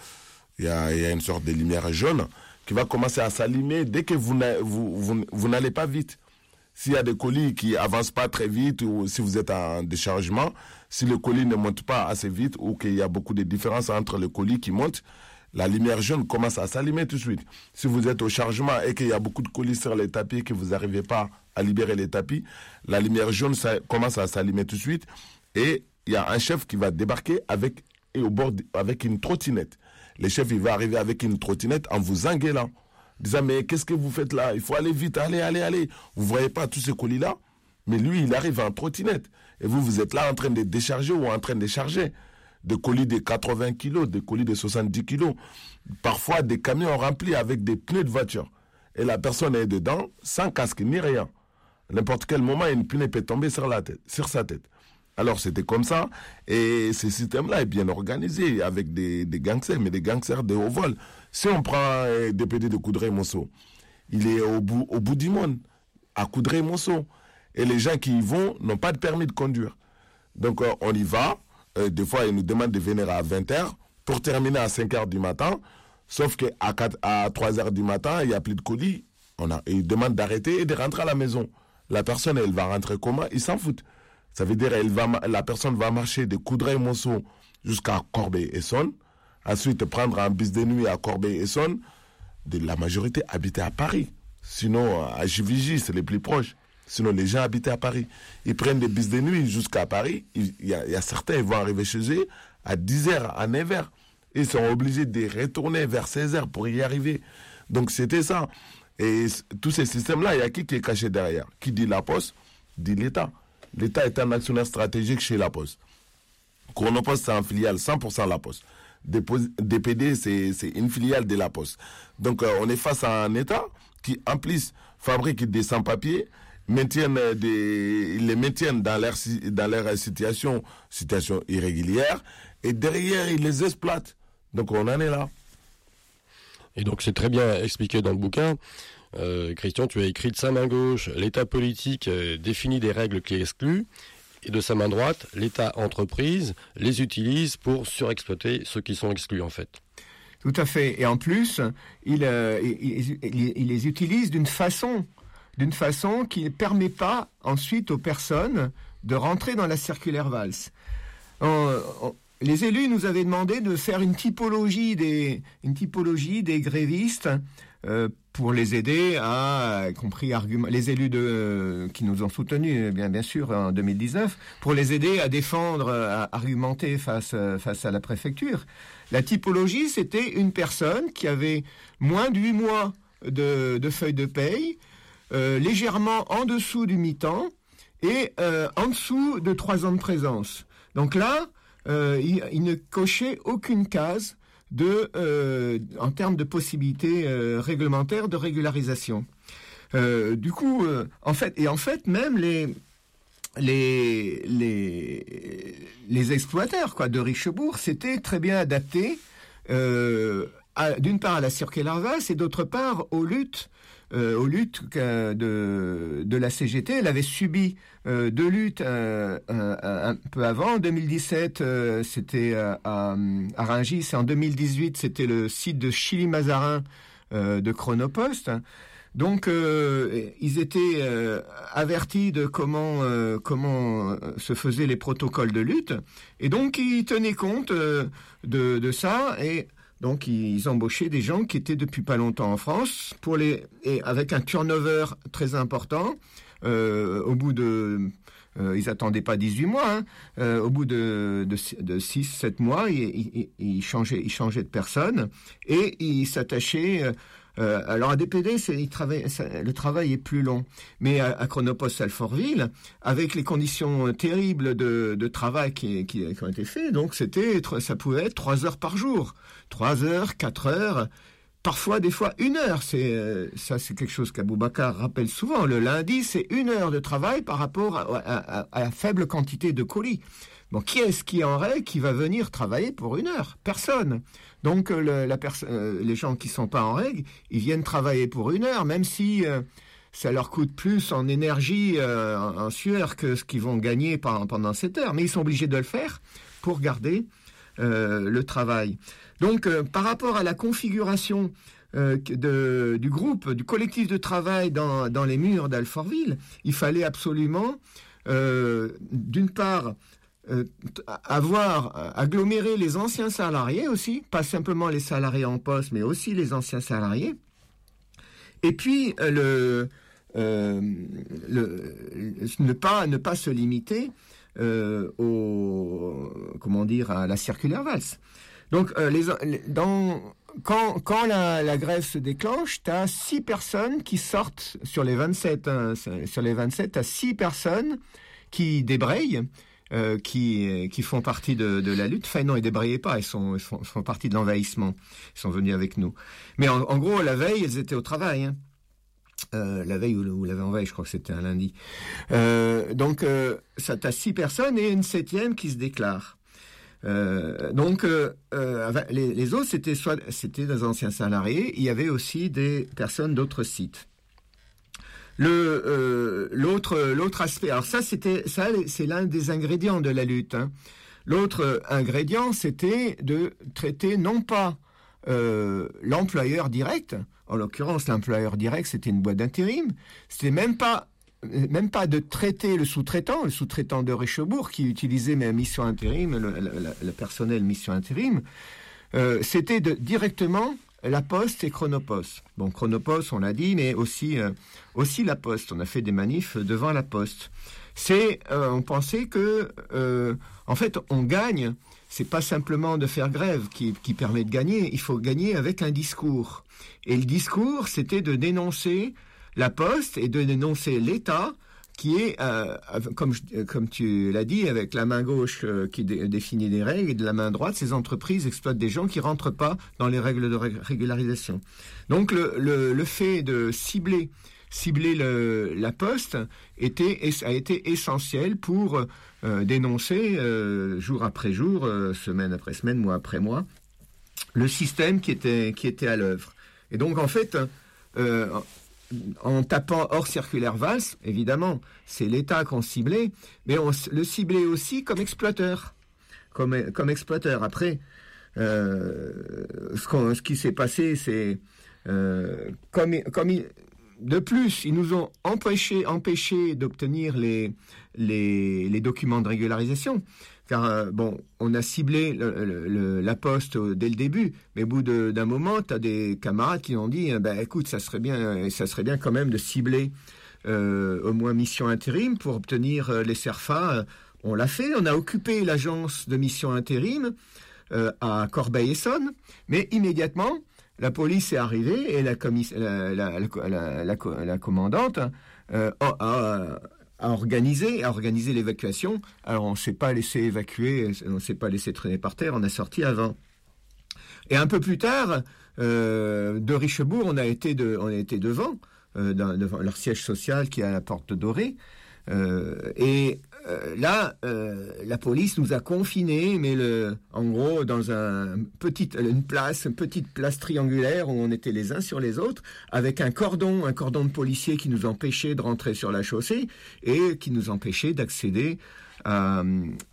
il euh, y, y a une sorte de lumière jaune qui va commencer à s'allumer dès que vous, vous, vous, vous n'allez pas vite. S'il y a des colis qui avancent pas très vite ou si vous êtes en déchargement, si le colis ne monte pas assez vite ou qu'il y a beaucoup de différences entre le colis qui monte, la lumière jaune commence à s'allumer tout de suite. Si vous êtes au chargement et qu'il y a beaucoup de colis sur les tapis et que vous n'arrivez pas à libérer les tapis, la lumière jaune ça commence à s'allumer tout de suite et il y a un chef qui va débarquer avec, et au bord, avec une trottinette. Le chef, il va arriver avec une trottinette en vous engueulant, disant mais qu'est-ce que vous faites là? Il faut aller vite, allez, allez, allez. Vous ne voyez pas tous ces colis-là? Mais lui, il arrive en trottinette. Et vous, vous êtes là en train de décharger ou en train de charger. Des colis de quatre-vingts kilos, des colis de soixante-dix kilos. Parfois, des camions remplis avec des pneus de voiture. Et la personne est dedans, sans casque ni rien. À n'importe quel moment, une pneu peut tomber sur, la tête, sur sa tête. Alors, c'était comme ça. Et ce système-là est bien organisé avec des, des gangsters, mais des gangsters de haut vol. Si on prend euh, D P D de Coudray-Monceau, il est au bout, au bout du monde, à Coudray-Monceau. Et les gens qui y vont n'ont pas de permis de conduire. Donc, euh, on y va. Euh, des fois, ils nous demandent de venir à vingt heures pour terminer à cinq heures du matin. Sauf qu'à à trois heures du matin, il n'y a plus de colis. On a, ils demandent d'arrêter et de rentrer à la maison. La personne, elle va rentrer comment? Ils s'en foutent. Ça veut dire elle va, la personne va marcher de Coudray-Monceau jusqu'à Corbeil-Essonnes. Ensuite, prendre un bus de nuit à Corbeil-Essonnes. La majorité habitait à Paris. Sinon, à Juvisy, c'est les plus proches. Sinon, les gens habitaient à Paris. Ils prennent des bus de nuit jusqu'à Paris. Il y a, il y a certains, ils vont arriver chez eux à dix heures, à neuf heures. Ils sont obligés de retourner vers seize heures pour y arriver. Donc, c'était ça. Et tous ces systèmes-là, il y a qui qui est caché derrière? Qui dit la Poste? Dit l'État. L'État est un actionnaire stratégique chez la Poste. Chronopost, c'est un filiale cent pour cent la Poste. D P D, c'est, c'est une filiale de la Poste. Donc, euh, on est face à un État qui, en plus, fabrique des sans-papiers, maintiennent des, ils les maintiennent dans leur, dans leur situation, situation irrégulière, et derrière, ils les exploitent. Donc, on en est là. Et donc, c'est très bien expliqué dans le bouquin. Euh, Christian, tu as écrit de sa main gauche, l'État politique euh, définit des règles qui excluent, et de sa main droite, l'État entreprise les utilise pour surexploiter ceux qui sont exclus, en fait. Tout à fait. Et en plus, il, euh, il, il, il les utilise d'une façon, d'une façon qui ne permet pas ensuite aux personnes de rentrer dans la circulaire Valls. On, on, les élus nous avaient demandé de faire une typologie des, une typologie des grévistes euh, pour les aider à, y compris argument, les élus de, euh, qui nous ont soutenus, bien, bien sûr, en deux mille dix-neuf, pour les aider à défendre, à argumenter face, face à la préfecture. La typologie, c'était une personne qui avait moins de huit mois de, de feuille de paye, euh, légèrement en dessous du mi-temps et euh, en dessous de trois ans de présence. Donc là, euh, il, il ne cochait aucune case de, euh, en termes de possibilités euh, réglementaires de régularisation. Euh, du coup, euh, en fait, et en fait, même les les les les exploiteurs quoi de Richebourg s'étaient très bien adaptés, euh, à, d'une part à la circulaire Valls et d'autre part aux luttes. Euh, aux luttes de, de la C G T. Elle avait subi euh, deux luttes euh, un, un peu avant. En deux mille dix-sept, euh, c'était à, à, à Rungis, et en deux mille dix-huit, c'était le site de Chilly-Mazarin euh, de Chronopost. Donc, euh, ils étaient euh, avertis de comment euh, comment se faisaient les protocoles de lutte, et donc ils tenaient compte euh, de, de ça, et donc, ils embauchaient des gens qui étaient depuis pas longtemps en France, pour les et avec un turnover très important. Euh, au bout de, euh, ils attendaient pas dix-huit mois. Hein, euh, au bout de, de, de six sept mois, ils, ils, ils changeaient, ils changeaient de personne et ils s'attachaient. Euh, alors à D P D, c'est, il travaille, ça, le travail est plus long, mais à, à Chronopost Alfortville, avec les conditions terribles de, de travail qui, qui, qui ont été faites, donc c'était, ça pouvait être trois heures par jour, trois heures, quatre heures, parfois des fois une heure. C'est euh, ça, c'est quelque chose qu'Aboubacar rappelle souvent. Le lundi, c'est une heure de travail par rapport à, à, à, à la faible quantité de colis. Bon, qui est-ce qui en règle qui va venir travailler pour une heure? Personne. Donc le, la perso- euh, les gens qui sont pas en règle, ils viennent travailler pour une heure, même si euh, ça leur coûte plus en énergie, euh, en, en sueur que ce qu'ils vont gagner par, pendant cette heure. Mais ils sont obligés de le faire pour garder euh, le travail. Donc euh, par rapport à la configuration euh, de, du groupe, du collectif de travail dans, dans les murs d'Alfortville, il fallait absolument, euh, d'une part, Euh, avoir euh, aggloméré les anciens salariés aussi, pas simplement les salariés en poste, mais aussi les anciens salariés. Et puis euh, le, euh, le ne pas ne pas se limiter euh, au comment dire à la circulaire Valls. Donc euh, les, les dans quand quand la, la grève se déclenche, tu as six personnes qui sortent sur les vingt-sept hein, sur les vingt-sept, tu as six personnes qui débrayent. Euh, qui qui font partie de, de la lutte. Enfin non, ils débrayaient pas, ils sont ils font, ils font partie de l'envahissement. Ils sont venus avec nous. Mais en, en gros, la veille, ils étaient au travail. Hein. Euh, la veille ou, ou la veille en veille, je crois que c'était un lundi. Euh, donc euh, ça t'as six personnes et une septième qui se déclare. Euh, donc euh, euh, les, les autres c'était soit c'était des anciens salariés. Il y avait aussi des personnes d'autres sites. Le euh, l'autre l'autre aspect, alors ça c'était ça c'est l'un des ingrédients de la lutte. Hein. L'autre ingrédient c'était de traiter non pas euh, l'employeur direct, en l'occurrence l'employeur direct c'était une boîte d'intérim, c'était même pas même pas de traiter le sous-traitant, le sous-traitant de Richebourg qui utilisait mes mission intérim, le, le, le personnel mission intérim, euh, c'était de, directement La Poste et Chronopost. Bon, Chronopost, on l'a dit, mais aussi, euh, aussi La Poste. On a fait des manifs devant La Poste. C'est, euh, on pensait que, euh, en fait, on gagne. C'est pas simplement de faire grève qui, qui permet de gagner. Il faut gagner avec un discours. Et le discours, c'était de dénoncer La Poste et de dénoncer l'État qui est, euh, comme, je, comme tu l'as dit, avec la main gauche euh, qui dé, définit des règles et de la main droite, ces entreprises exploitent des gens qui ne rentrent pas dans les règles de ré- régularisation. Donc le, le, le fait de cibler, cibler le, la Poste était, a été essentiel pour euh, dénoncer euh, jour après jour, euh, semaine après semaine, mois après mois, le système qui était, qui était à l'œuvre. Et donc en fait... Euh, en tapant hors circulaire Valls, évidemment, c'est l'État qu'on ciblait, mais on le ciblait aussi comme exploiteur. Comme, comme exploiteur. Après, euh, ce, qu'on, ce qui s'est passé, c'est... Euh, comme, comme il, de plus, ils nous ont empêché, empêché d'obtenir les, les, les documents de régularisation. Car, euh, bon, on a ciblé le, le, le, la Poste dès le début, mais au bout de, d'un moment, tu as des camarades qui ont dit, ben, écoute, ça serait bien, ça serait bien quand même de cibler euh, au moins mission intérim pour obtenir euh, les CERFA. On l'a fait, on a occupé l'agence de mission intérim euh, à Corbeil-Essonnes, mais immédiatement, la police est arrivée et la, commiss- la, la, la, la, la, la commandante euh, a... a à organiser, à organiser l'évacuation. Alors, on ne s'est pas laissé évacuer, on ne s'est pas laissé traîner par terre, on a sorti avant. Et un peu plus tard, euh, de Richebourg, on a été, de, on a été devant, euh, dans, devant leur siège social qui est à la Porte Dorée. Euh, et euh, là, euh, la police nous a confinés, mais le, en gros, dans un petit, une place, une petite place triangulaire où on était les uns sur les autres, avec un cordon, un cordon de policiers qui nous empêchait de rentrer sur la chaussée et qui nous empêchait d'accéder à,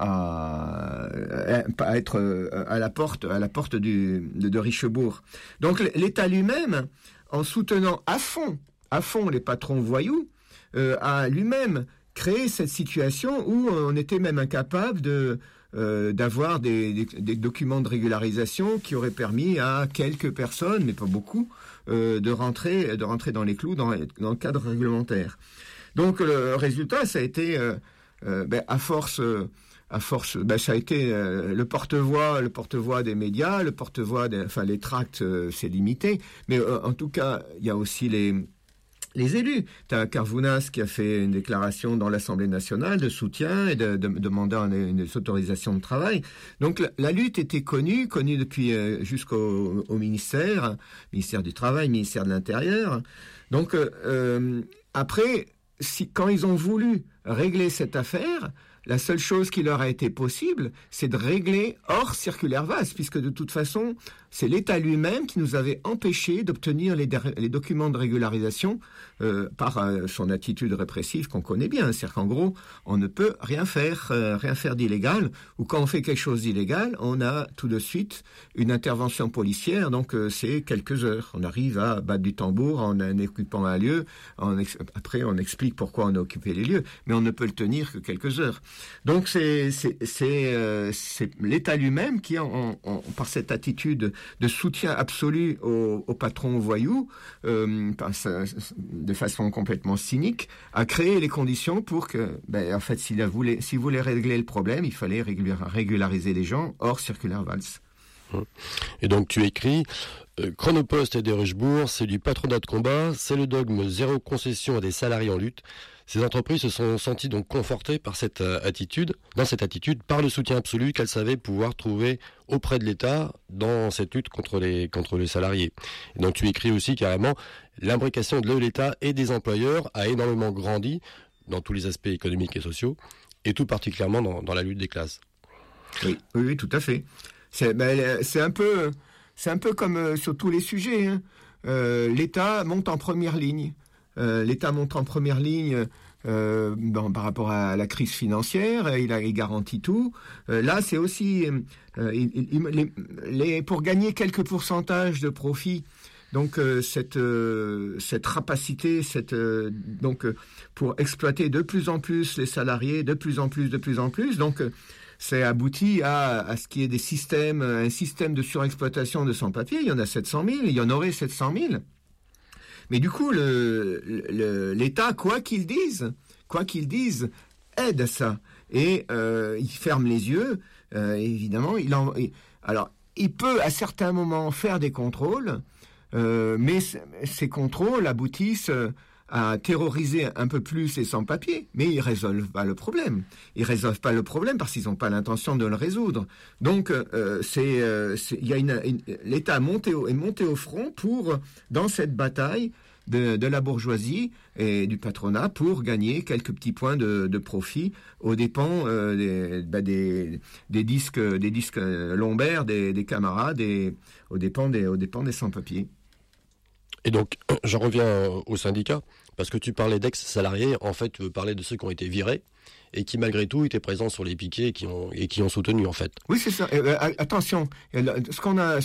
à, à être à la porte, à la porte du, de, de Richebourg. Donc l'État lui-même, en soutenant à fond, à fond les patrons voyous, euh, a lui-même créé cette situation où on était même incapable de, euh, d'avoir des, des, des documents de régularisation qui auraient permis à quelques personnes, mais pas beaucoup, euh, de rentrer, de rentrer dans les clous dans, dans le cadre réglementaire. Donc le résultat, ça a été, euh, euh, ben, à force, euh, à force, ben, ça a été euh, le porte-voix, le porte-voix des médias, le porte-voix, des, enfin les tracts, euh, c'est limité, mais euh, en tout cas, il y a aussi les Les élus. Tu as Carvounas qui a fait une déclaration dans l'Assemblée nationale de soutien et de, de, de demandant une, une autorisation de travail. Donc la, la lutte était connue, connue depuis euh, jusqu'au au ministère, ministère du Travail, ministère de l'Intérieur. Donc euh, après, si, quand ils ont voulu régler cette affaire, la seule chose qui leur a été possible, c'est de régler hors circulaire Valls, puisque de toute façon, c'est l'État lui-même qui nous avait empêché d'obtenir les, les documents de régularisation euh, par euh, son attitude répressive qu'on connaît bien. C'est-à-dire qu'en gros, on ne peut rien faire, euh, rien faire d'illégal, ou quand on fait quelque chose d'illégal, on a tout de suite une intervention policière, donc euh, c'est quelques heures. On arrive à battre du tambour en, en occupant un lieu, en ex- après on explique pourquoi on a occupé les lieux, mais on ne peut le tenir que quelques heures. Donc c'est, c'est, c'est, euh, c'est l'État lui-même qui, en, en, par cette attitude de soutien absolu aux, aux patrons voyous, euh, de façon complètement cynique, a créé les conditions pour que, ben, en fait, s'il voulait, s'il voulait régler le problème, il fallait régulariser les gens hors circulaire Valls. Et donc tu écris euh, Chronopost et de Richebourg, c'est du patronat de combat, c'est le dogme zéro concession à des salariés en lutte. Ces entreprises se sont senties donc confortées par cette euh, attitude, dans cette attitude, par le soutien absolu qu'elles savaient pouvoir trouver auprès de l'État dans cette lutte contre les, contre les salariés. Et donc tu écris aussi carrément, l'imbrication de l'État et des employeurs a énormément grandi dans tous les aspects économiques et sociaux, et tout particulièrement dans, dans la lutte des classes. Oui, oui, oui, tout à fait. C'est, ben, c'est un peu, c'est un peu comme euh, sur tous les sujets. Hein. Euh, L'État monte en première ligne. Euh, L'État monte en première ligne euh, bon, par rapport à la crise financière, il, a, il garantit tout. Euh, là, c'est aussi euh, il, il, les, les, pour gagner quelques pourcentages de profit. Donc euh, cette euh, cette rapacité, cette euh, donc euh, pour exploiter de plus en plus les salariés, de plus en plus, de plus en plus. Donc euh, c'est abouti à, à ce qui est des systèmes, un système de surexploitation de sans-papiers. Il y en a sept cent mille, il y en aurait sept cent mille. Mais du coup, le, le, l'État, quoi qu'il dise, quoi qu'il dise, aide à ça. Et euh, il ferme les yeux, euh, évidemment. Il en, il, alors, il peut à certains moments faire des contrôles, euh, mais c- ces contrôles aboutissent à terroriser un peu plus les sans-papiers, mais ils résolvent pas le problème. Ils résolvent pas le problème parce qu'ils n'ont pas l'intention de le résoudre. Donc, euh, c'est, euh, c'est, il y a une, une, l'État est monté, au, est monté au front pour, dans cette bataille de, de la bourgeoisie et du patronat, pour gagner quelques petits points de, de profit aux dépens euh, des, bah, des, des disques, des disques lombaires des, des camarades et aux dépens des, aux dépens des sans-papiers. Et donc, j'en reviens au syndicat, parce que tu parlais d'ex-salariés, en fait, tu veux parler de ceux qui ont été virés, et qui, malgré tout, étaient présents sur les piquets et qui ont, et qui ont soutenu, en fait. Oui, c'est ça. Euh, attention, ce qu'on a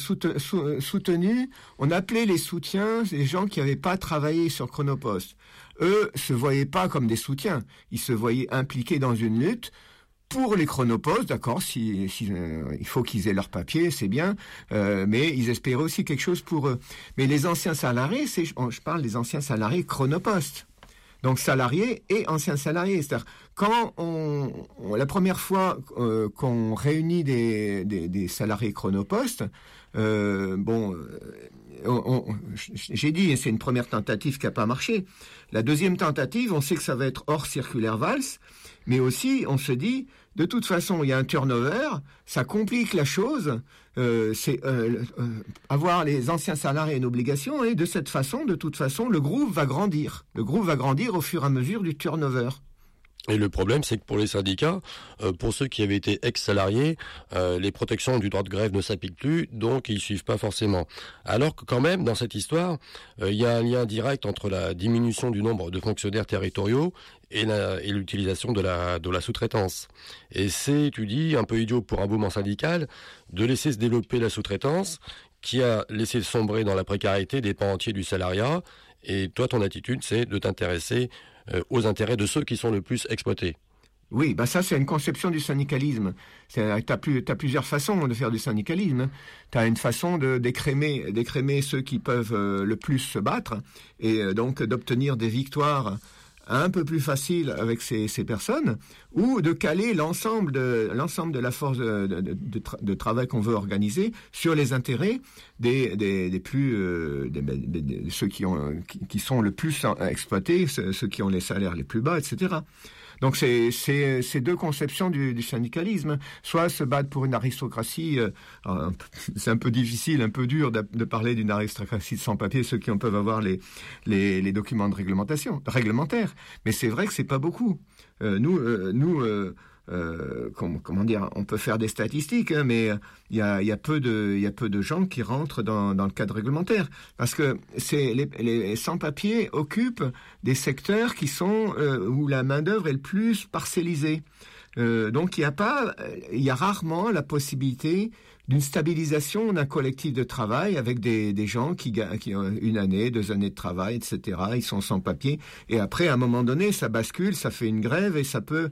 soutenu, on appelait les soutiens des gens qui n'avaient pas travaillé sur Chronopost. Eux se voyaient pas comme des soutiens, ils se voyaient impliqués dans une lutte pour les chronopostes, d'accord, si, si euh, il faut qu'ils aient leur papier, c'est bien, euh, mais ils espéraient aussi quelque chose pour eux. Mais les anciens salariés, c'est, je parle des anciens salariés chronopostes. Donc salariés et anciens salariés. C'est-à-dire, quand on, on la première fois euh, qu'on réunit des, des, des salariés chronopostes, euh, bon, on, on, j'ai dit, c'est une première tentative qui n'a pas marché. La deuxième tentative, on sait que ça va être hors circulaire Valls, mais aussi, on se dit, de toute façon, il y a un turnover, ça complique la chose, euh, c'est euh, euh, avoir les anciens salariés une obligation, et de cette façon, de toute façon, le groupe va grandir. Le groupe va grandir au fur et à mesure du turnover. Et le problème, c'est que pour les syndicats, euh, pour ceux qui avaient été ex-salariés, euh, les protections du droit de grève ne s'appliquent plus, donc ils suivent pas forcément. Alors que quand même, dans cette histoire, euh, il y a un lien direct entre la diminution du nombre de fonctionnaires territoriaux et, la, et l'utilisation de la, de la sous-traitance. Et c'est, tu dis, un peu idiot pour un mouvement syndical de laisser se développer la sous-traitance qui a laissé sombrer dans la précarité des pans entiers du salariat. Et toi, ton attitude, c'est de t'intéresser euh, aux intérêts de ceux qui sont le plus exploités. Oui, bah ça c'est une conception du syndicalisme. Tu as plus, t'as plusieurs façons de faire du syndicalisme. Tu as une façon de d'écrémer, d'écrémer ceux qui peuvent euh, le plus se battre et euh, donc d'obtenir des victoires un peu plus faciles avec ces, ces personnes, ou de caler l'ensemble de l'ensemble de la force de, de, de, tra- de travail qu'on veut organiser sur les intérêts des des, des plus euh, des, des, des, ceux qui ont qui, qui sont le plus exploités, ceux, ceux qui ont les salaires les plus bas, et cetera. Donc c'est c'est ces deux conceptions du, du syndicalisme, soit se battre pour une aristocratie, euh, alors, c'est un peu difficile, un peu dur de, de parler d'une aristocratie sans papier, ceux qui en peuvent avoir les les, les documents de réglementation réglementaires, mais c'est vrai que c'est pas beaucoup. Euh, nous euh, nous euh, Euh, comment, comment dire, on peut faire des statistiques, hein, mais il y a, y a peu de, il y a peu de gens qui rentrent dans, dans le cadre réglementaire, parce que c'est les, les sans-papiers occupent des secteurs qui sont euh, où la main d'œuvre est le plus parcellisée. Euh, donc il y a pas, il y a rarement la possibilité d'une stabilisation d'un collectif de travail avec des, des gens qui, qui ont une année, deux années de travail, et cetera. Ils sont sans papier, et après à un moment donné, ça bascule, ça fait une grève et ça peut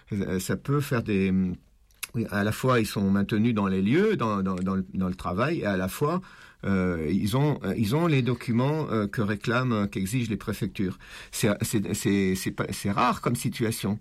ça peut faire des... À la fois, ils sont maintenus dans les lieux, dans, dans, dans, le, dans le travail, et à la fois, euh, ils, ont, ils ont les documents euh, que réclament, qu'exigent les préfectures. C'est, c'est, c'est, c'est, pas, c'est rare comme situation.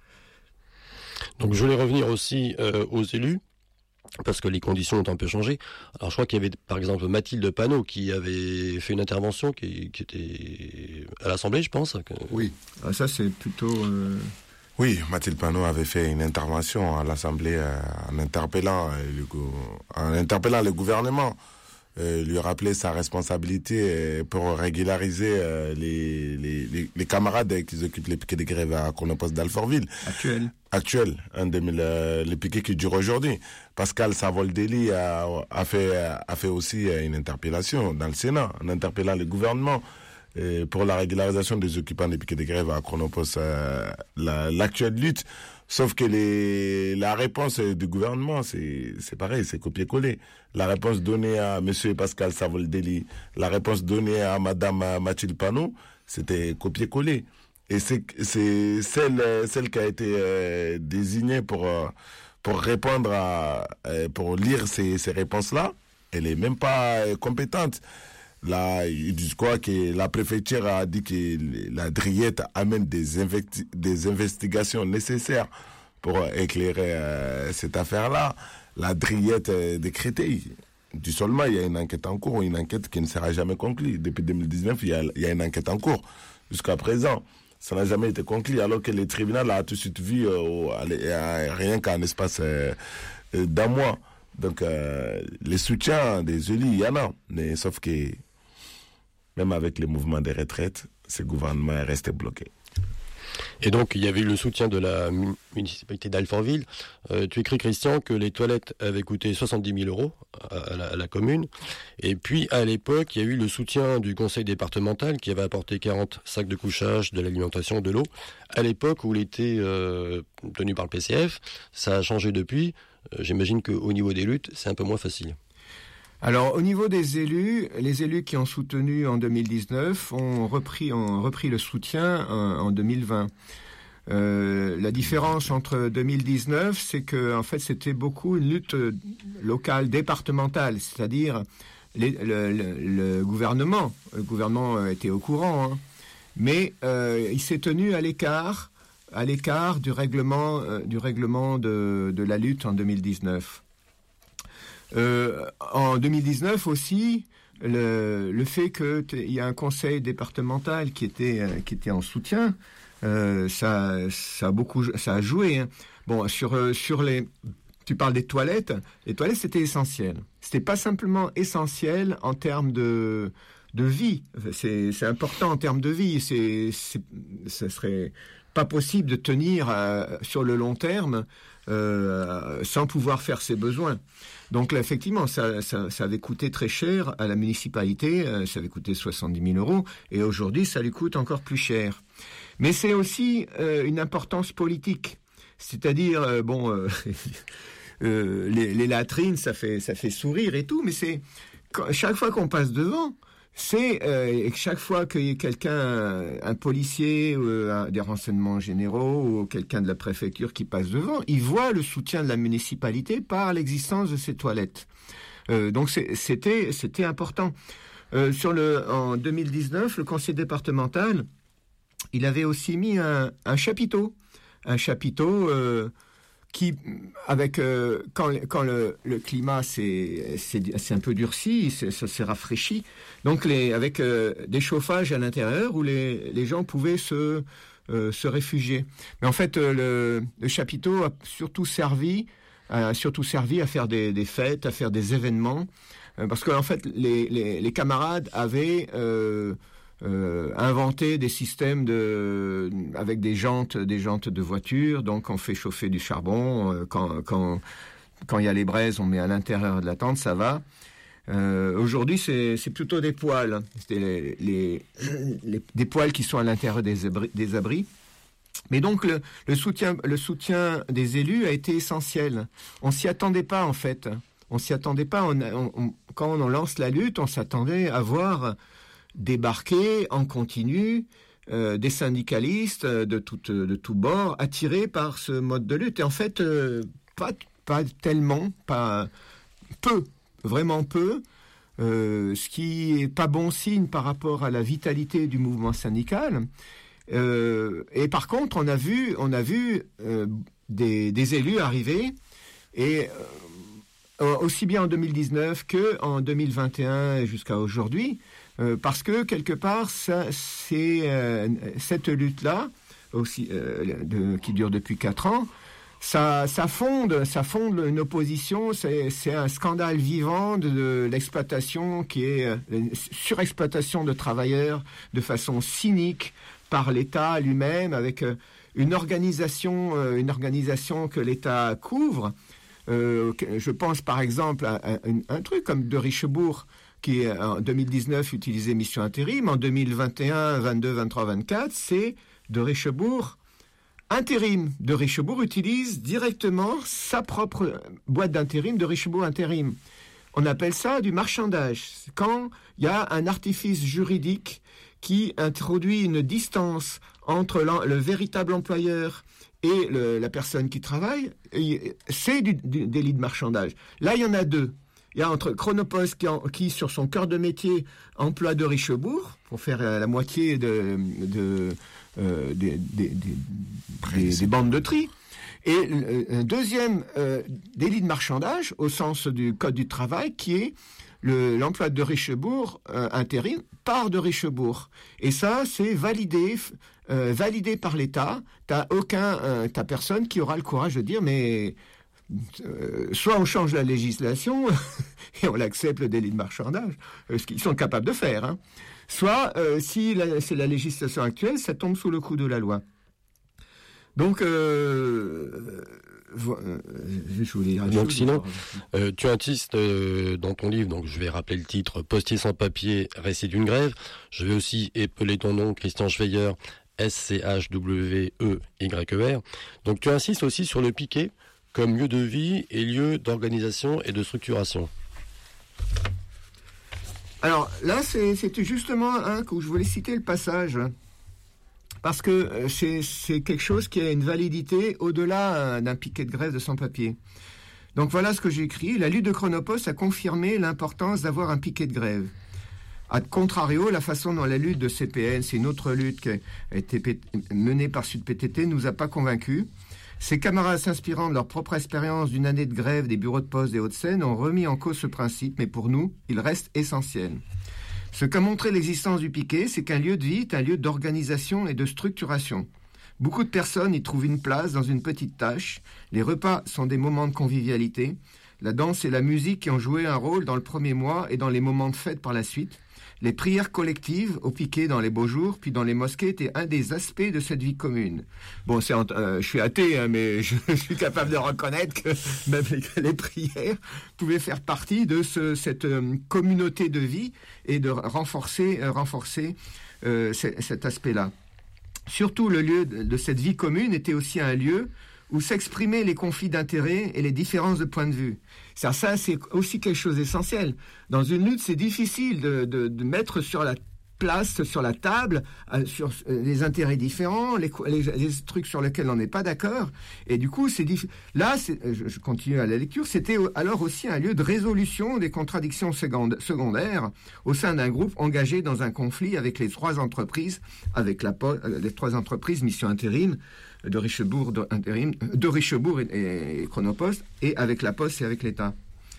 Donc, je voulais revenir aussi euh, aux élus, parce que les conditions ont un peu changé. Alors, je crois qu'il y avait, par exemple, Mathilde Panot, qui avait fait une intervention qui, qui était à l'Assemblée, je pense. Que... Oui. Ah, ça, c'est plutôt... Euh... Oui, Mathilde Panot avait fait une intervention à l'Assemblée euh, en interpellant euh, le, en interpellant le gouvernement, euh, lui rappeler sa responsabilité euh, pour régulariser euh, les, les, les, les camarades qui occupent les piquets de grève à Chronopost d'Alfortville. Actuel. Actuel, un de euh, les piquets qui durent aujourd'hui. Pascal Savoldelli a, a fait a fait aussi une interpellation dans le Sénat, en interpellant le gouvernement. et pour la régularisation des occupants des piquets de grève à Chronopost, euh, la, l'actuelle lutte. Sauf que les, la réponse du gouvernement, c'est, c'est pareil, c'est copier-coller. La réponse donnée à Monsieur Pascal Savoldelli, la réponse donnée à Madame Mathilde Panot, c'était copier-coller. Et c'est, c'est celle, celle qui a été euh, désignée pour, euh, pour répondre à, euh, pour lire ces, ces réponses-là, elle est même pas euh, compétente. Là, ils disent quoi, que la préfecture a dit que la Driette amène des, investi- des investigations nécessaires pour éclairer euh, cette affaire-là. La Driette est décrétée. Du seulement, il y a une enquête en cours, une enquête qui ne sera jamais conclue. Depuis deux mille dix-neuf, il y a, il y a une enquête en cours. Jusqu'à présent, ça n'a jamais été conclu, alors que le tribunal a tout de suite vu euh, euh, rien qu'en espace euh, euh, d'un mois. Donc, euh, les soutiens des élus, il y en a. Mais sauf que même avec les mouvements des retraites, ce gouvernement est resté bloqué. Et donc, il y avait eu le soutien de la municipalité d'Alfortville. Euh, tu écris, Christian, que les toilettes avaient coûté soixante-dix mille euros à la, à la commune. Et puis, à l'époque, il y a eu le soutien du conseil départemental qui avait apporté quarante sacs de couchage, de l'alimentation, de l'eau. À l'époque où il était euh, tenu par le P C F, ça a changé depuis. Euh, j'imagine qu'au niveau des luttes, c'est un peu moins facile. Alors, au niveau des élus, les élus qui ont soutenu en deux mille dix-neuf ont repris, ont repris le soutien en, en deux mille vingt. Euh, la différence entre deux mille dix-neuf, c'est que en fait, c'était beaucoup une lutte locale, départementale, c'est-à-dire les, le, le, le gouvernement. Le gouvernement était au courant, hein, mais euh, il s'est tenu à l'écart, à l'écart du règlement, euh, du règlement de, de la lutte en deux mille dix-neuf. Euh, en deux mille dix-neuf aussi, le, le fait qu'il y a un conseil départemental qui était, euh, qui était en soutien, euh, ça, ça, a beaucoup, ça a joué. Hein. Bon, sur, euh, sur les... Tu parles des toilettes. Les toilettes, c'était essentiel. C'était pas simplement essentiel en termes de, de vie. C'est, c'est important en termes de vie. C'est, c'est, ça serait pas possible de tenir euh, sur le long terme euh, sans pouvoir faire ses besoins. Donc là, effectivement, ça, ça, ça avait coûté très cher à la municipalité, euh, ça avait coûté soixante-dix mille euros, et aujourd'hui, ça lui coûte encore plus cher. Mais c'est aussi euh, une importance politique, c'est-à-dire, euh, bon, euh, euh, les, les latrines, ça fait, ça fait sourire et tout, mais c'est quand, chaque fois qu'on passe devant, c'est euh, chaque fois qu'il y a quelqu'un, un policier, ou un, des renseignements généraux ou quelqu'un de la préfecture qui passe devant, il voit le soutien de la municipalité par l'existence de ces toilettes. Euh, donc c'est, c'était, c'était important. Euh, sur le, en deux mille dix-neuf, le conseil départemental, il avait aussi mis un, un chapiteau, un chapiteau. Euh, qui, avec euh, quand, quand le, le climat s'est, s'est, s'est un peu durci, ça s'est rafraîchi, donc les, avec euh, des chauffages à l'intérieur où les, les gens pouvaient se, euh, se réfugier. Mais en fait, euh, le, le chapiteau a surtout servi, a surtout servi à faire des, des fêtes, à faire des événements, euh, parce qu'en fait, les, les, les camarades avaient euh, Euh, inventer des systèmes de, avec des jantes, des jantes de voiture. Donc on fait chauffer du charbon. Euh, quand quand quand il y a les braises, on met à l'intérieur de la tente, ça va. Euh, aujourd'hui, c'est c'est plutôt des poêles. C'est les, les, les des poêles qui sont à l'intérieur des abris, des abris. Mais donc le, le soutien le soutien des élus a été essentiel. On s'y attendait pas en fait. On s'y attendait pas. On, on, on, quand on lance la lutte, on s'attendait à voir débarquer en continu euh, des syndicalistes euh, de tout de tout bord attirés par ce mode de lutte. Et en fait, euh, pas pas tellement, pas peu, vraiment peu. Euh, ce qui est pas bon signe par rapport à la vitalité du mouvement syndical. Euh, et par contre, on a vu on a vu euh, des des élus arriver et euh, aussi bien en deux mille dix-neuf que en deux mille vingt et un et jusqu'à aujourd'hui. Euh, parce que quelque part, ça, c'est euh, cette lutte-là, aussi euh, de, qui dure depuis quatre ans, ça, ça fonde, ça fonde une opposition. C'est, c'est un scandale vivant de, de l'exploitation qui est euh, une surexploitation de travailleurs de façon cynique par l'État lui-même, avec euh, une organisation, euh, une organisation que l'État couvre. Euh, je pense par exemple à, à, à un truc comme de Richebourg, qui en deux mille dix-neuf utilisait mission intérim, en deux mille vingt et un, vingt-deux, vingt-trois, vingt-quatre, c'est de Richebourg intérim. De Richebourg utilise directement sa propre boîte d'intérim de Richebourg intérim. On appelle ça du marchandage. Quand il y a un artifice juridique qui introduit une distance entre le véritable employeur et le, la personne qui travaille, c'est du, du délit de marchandage. Là, il y en a deux. Il y a entre Chronopost qui, en, qui, sur son cœur de métier, emploie de Richebourg pour faire la moitié de, de, euh, des, des, des, des, des bandes de tri. Et un deuxième euh, délit de marchandage, au sens du Code du travail, qui est le, l'emploi de Richebourg euh, intérim par de Richebourg. Et ça, c'est validé, euh, validé par l'État. T'as aucun, euh, t'as personne qui aura le courage de dire, mais euh, soit on change la législation et on l'accepte le délit de marchandage, euh, ce qu'ils sont capables de faire. Hein. Soit, euh, si la, c'est la législation actuelle, ça tombe sous le coup de la loi. Donc, euh, euh, je voulais dire donc sinon, euh, tu insistes euh, dans ton livre, donc je vais rappeler le titre, Postier sans papier, récit d'une grève. Je vais aussi épeler ton nom, Christian Schweyer, S C H W E Y E R. Donc tu insistes aussi sur le piquet comme lieu de vie et lieu d'organisation et de structuration. Alors là, c'est, c'était justement un hein, que je voulais citer le passage. Parce que c'est, c'est quelque chose qui a une validité au-delà d'un piquet de grève de sans-papiers. Donc voilà ce que j'ai écrit. La lutte de Chronopost a confirmé l'importance d'avoir un piquet de grève. A contrario, la façon dont la lutte de C P N, c'est une autre lutte qui a été menée par Sud P T T, nous a pas convaincus. Ses camarades s'inspirant de leur propre expérience d'une année de grève des bureaux de poste des Hauts-de-Seine ont remis en cause ce principe, mais pour nous, il reste essentiel. Ce qu'a montré l'existence du piquet, c'est qu'un lieu de vie est un lieu d'organisation et de structuration. Beaucoup de personnes y trouvent une place dans une petite tâche. Les repas sont des moments de convivialité. La danse et la musique qui ont joué un rôle dans le premier mois et dans les moments de fête par la suite. Les prières collectives au piquet dans les beaux jours, puis dans les mosquées, étaient un des aspects de cette vie commune. Bon, c'est, euh, je suis athée, hein, mais je, je suis capable de reconnaître que même les, les prières pouvaient faire partie de ce, cette euh, communauté de vie et de renforcer, euh, renforcer euh, c- cet aspect-là. Surtout, le lieu de, de cette vie commune était aussi un lieu où s'exprimaient les conflits d'intérêts et les différences de point de vue. Ça, ça, c'est aussi quelque chose d'essentiel. Dans une lutte, c'est difficile de, de, de mettre sur la place, sur la table, euh, sur euh, les intérêts différents, les, les, les trucs sur lesquels on n'est pas d'accord. Et du coup, c'est difficile. Là, c'est, je, je continue à la lecture, c'était alors aussi un lieu de résolution des contradictions seconde, secondaires au sein d'un groupe engagé dans un conflit avec les trois entreprises, avec la, les trois entreprises mission intérim, de Richebourg, de, intérim, de Richebourg et, et Chronopost, et avec la Poste et avec l'État.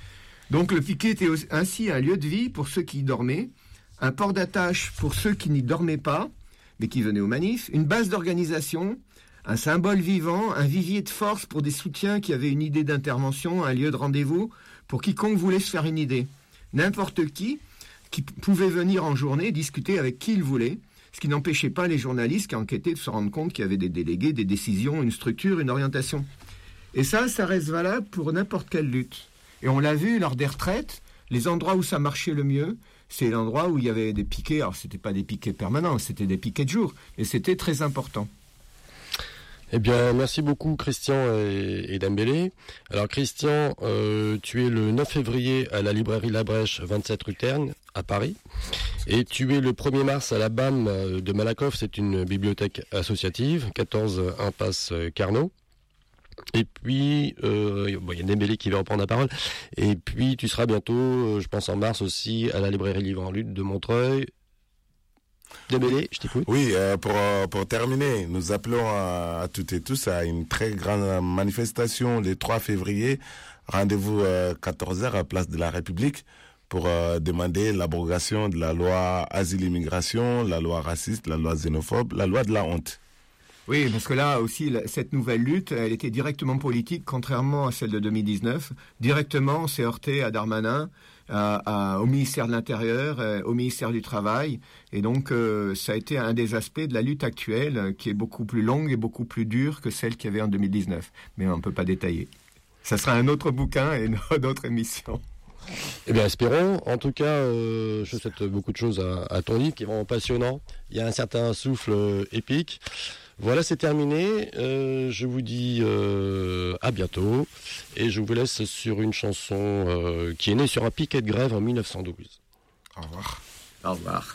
Donc le piquet était ainsi un lieu de vie pour ceux qui y dormaient, un port d'attache pour ceux qui n'y dormaient pas, mais qui venaient aux manifs, une base d'organisation, un symbole vivant, un vivier de force pour des soutiens qui avaient une idée d'intervention, un lieu de rendez-vous pour quiconque voulait se faire une idée. N'importe qui, qui pouvait venir en journée discuter avec qui il voulait, ce qui n'empêchait pas les journalistes qui enquêtaient de se rendre compte qu'il y avait des délégués, des décisions, une structure, une orientation. Et ça, ça reste valable pour n'importe quelle lutte. Et on l'a vu lors des retraites, les endroits où ça marchait le mieux, c'est l'endroit où il y avait des piquets. Alors, c'était pas des piquets permanents, c'était des piquets de jour. Et c'était très important. Eh bien, merci beaucoup Christian et, et Dembélé. Alors Christian, euh, tu es le neuf février à la librairie La Brèche, vingt-sept rue Terne, à Paris. Et tu es le premier mars à la B A M de Malakoff, c'est une bibliothèque associative, quatorze impasse Carnot. Et puis, euh, bon, il y a Dembélé qui va reprendre la parole. Et puis, tu seras bientôt, euh, je pense en mars aussi, à la librairie Livre en Lutte de Montreuil. Dembélé, je t'écoute. Oui, euh, pour, pour terminer, nous appelons à, à toutes et tous à une très grande manifestation le trois février. Rendez-vous à quatorze heures à Place de la République pour euh, demander l'abrogation de la loi asile-immigration, la loi raciste, la loi xénophobe, la loi de la honte. Oui, parce que là aussi, cette nouvelle lutte, elle était directement politique, contrairement à celle de deux mille dix-neuf. Directement, on s'est heurté à Darmanin, à, à, au ministère de l'Intérieur, au ministère du Travail. Et donc, euh, ça a été un des aspects de la lutte actuelle, qui est beaucoup plus longue et beaucoup plus dure que celle qu'il y avait en deux mille dix-neuf. Mais on ne peut pas détailler. Ça sera un autre bouquin et une autre émission. Eh bien, espérons. En tout cas, euh, je souhaite beaucoup de choses à, à ton livre, qui est vraiment passionnant. Il y a un certain souffle euh, épique. Voilà, c'est terminé. Euh, je vous dis euh, à bientôt. Et je vous laisse sur une chanson euh, qui est née sur un piquet de grève en mille neuf cent douze. Au revoir. Au revoir.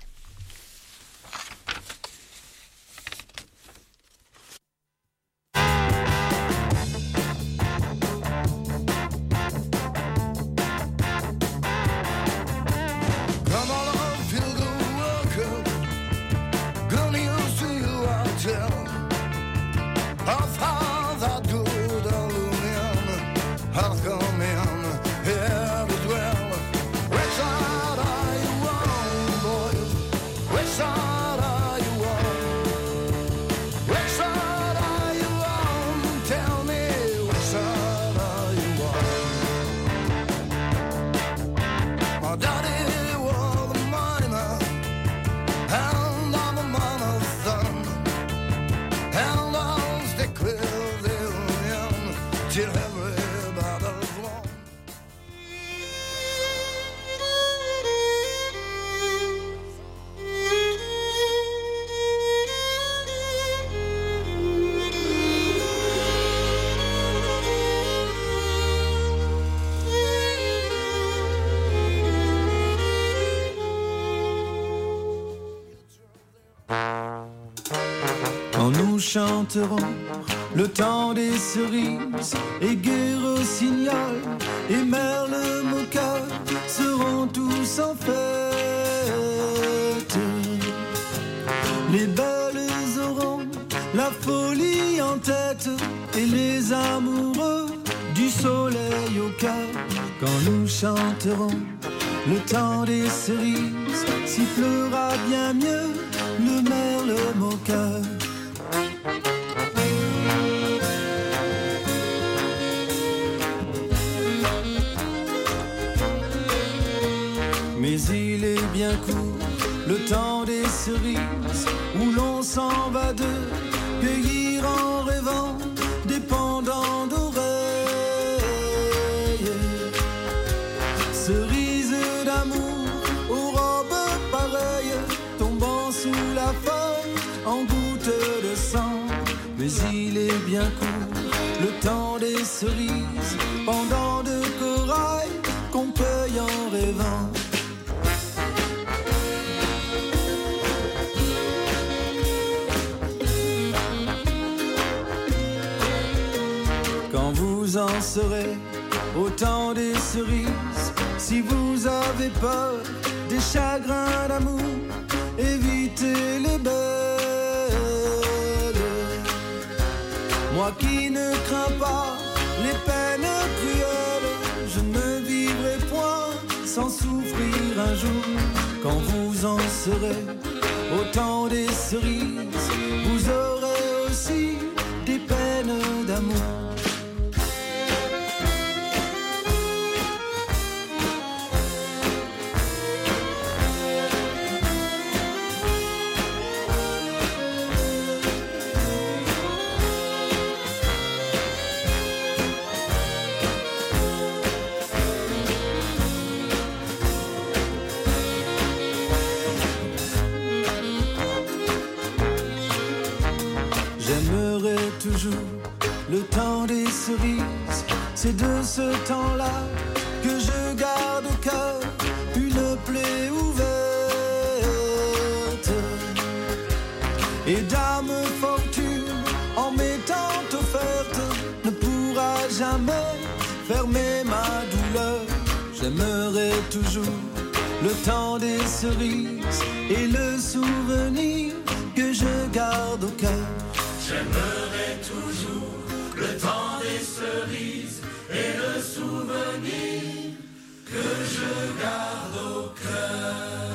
Chanteront le temps des cerises et Gai Rossignol et Merle Moka seront tous en fête. Les belles auront la folie en tête et les amoureux du soleil au cœur. Quand nous chanterons le temps des cerises, sifflera bien mieux le Merle Moka. Mais il est bien court, le temps des cerises, où l'on s'en va de cueillir en rêvant des pendants d'oreilles. Cerises d'amour aux robes pareilles, tombant sous la feuille en gouttes de sang. Mais il est bien court, le temps des cerises, pendants de corail qu'on cueille en rêvant. Vous en serez au temps des cerises. Si vous avez peur des chagrins d'amour, évitez les belles. Moi qui ne crains pas les peines cruelles, je ne vivrai point sans souffrir un jour. Quand vous en serez au temps des cerises, vous aurez aussi des peines d'amour. Le temps des cerises, c'est de ce temps-là que je garde au cœur une plaie ouverte. Et dame fortune, en m'étant offerte, ne pourra jamais fermer ma douleur. J'aimerai toujours le temps des cerises et le souvenir que je garde au cœur. J'aimerai toujours le temps des cerises et le souvenir que je garde au cœur.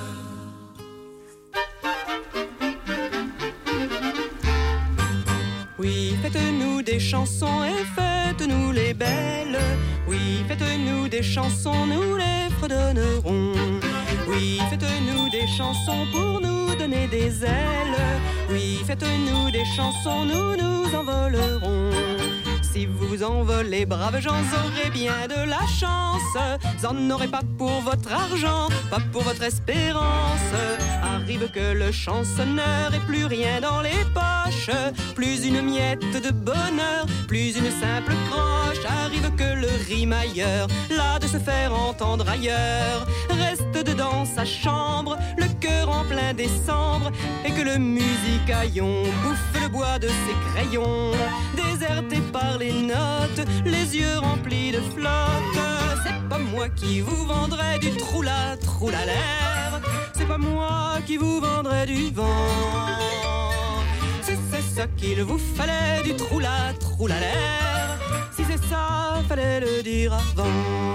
Oui, faites-nous des chansons et faites-nous les belles. Oui, faites-nous des chansons, nous les fredonnerons. Oui, faites-nous des chansons pour nous donner des ailes. Oui, faites-nous des chansons, nous nous envolerons. Si vous vous envolez, braves gens, aurez bien de la chance. Vous en aurez pas pour votre argent, pas pour votre espérance. Arrive que le chansonneur ait plus rien dans les poches, plus une miette de bonheur, plus une simple croche. Arrive que le rimailleur, là de se faire entendre ailleurs, reste dedans sa chambre, le cœur en plein décembre, et que le musicaillon bouffe le bois de ses crayons, déserté par les notes, les yeux remplis de flotte. C'est pas moi qui vous vendrai du troula troula l'air, c'est pas moi qui vous vendrai du vent. Si c'est ça qu'il vous fallait, du troula troula l'air, si c'est ça, fallait le dire avant.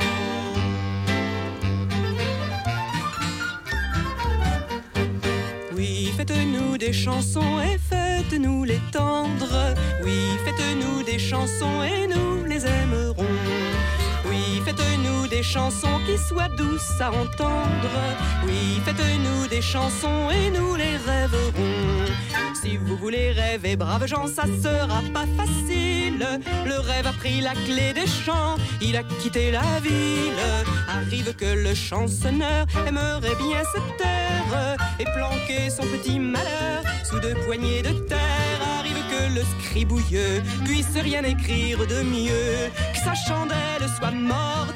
Oui, faites-nous des chansons et faites-nous les tendre. Oui, faites-nous des chansons et nous les aimerons. Oui, faites-nous des chansons qui soient douces à entendre. Oui, faites-nous des chansons et nous les rêverons. Si vous voulez rêver, braves gens, ça sera pas facile. Le rêve a pris la clé des champs, il a quitté la ville. Arrive que le chansonneur aimerait bien se taire et planquer son petit malheur sous deux poignées de terre. Arrive que le scribouilleux puisse rien écrire de mieux, que sa chandelle soit morte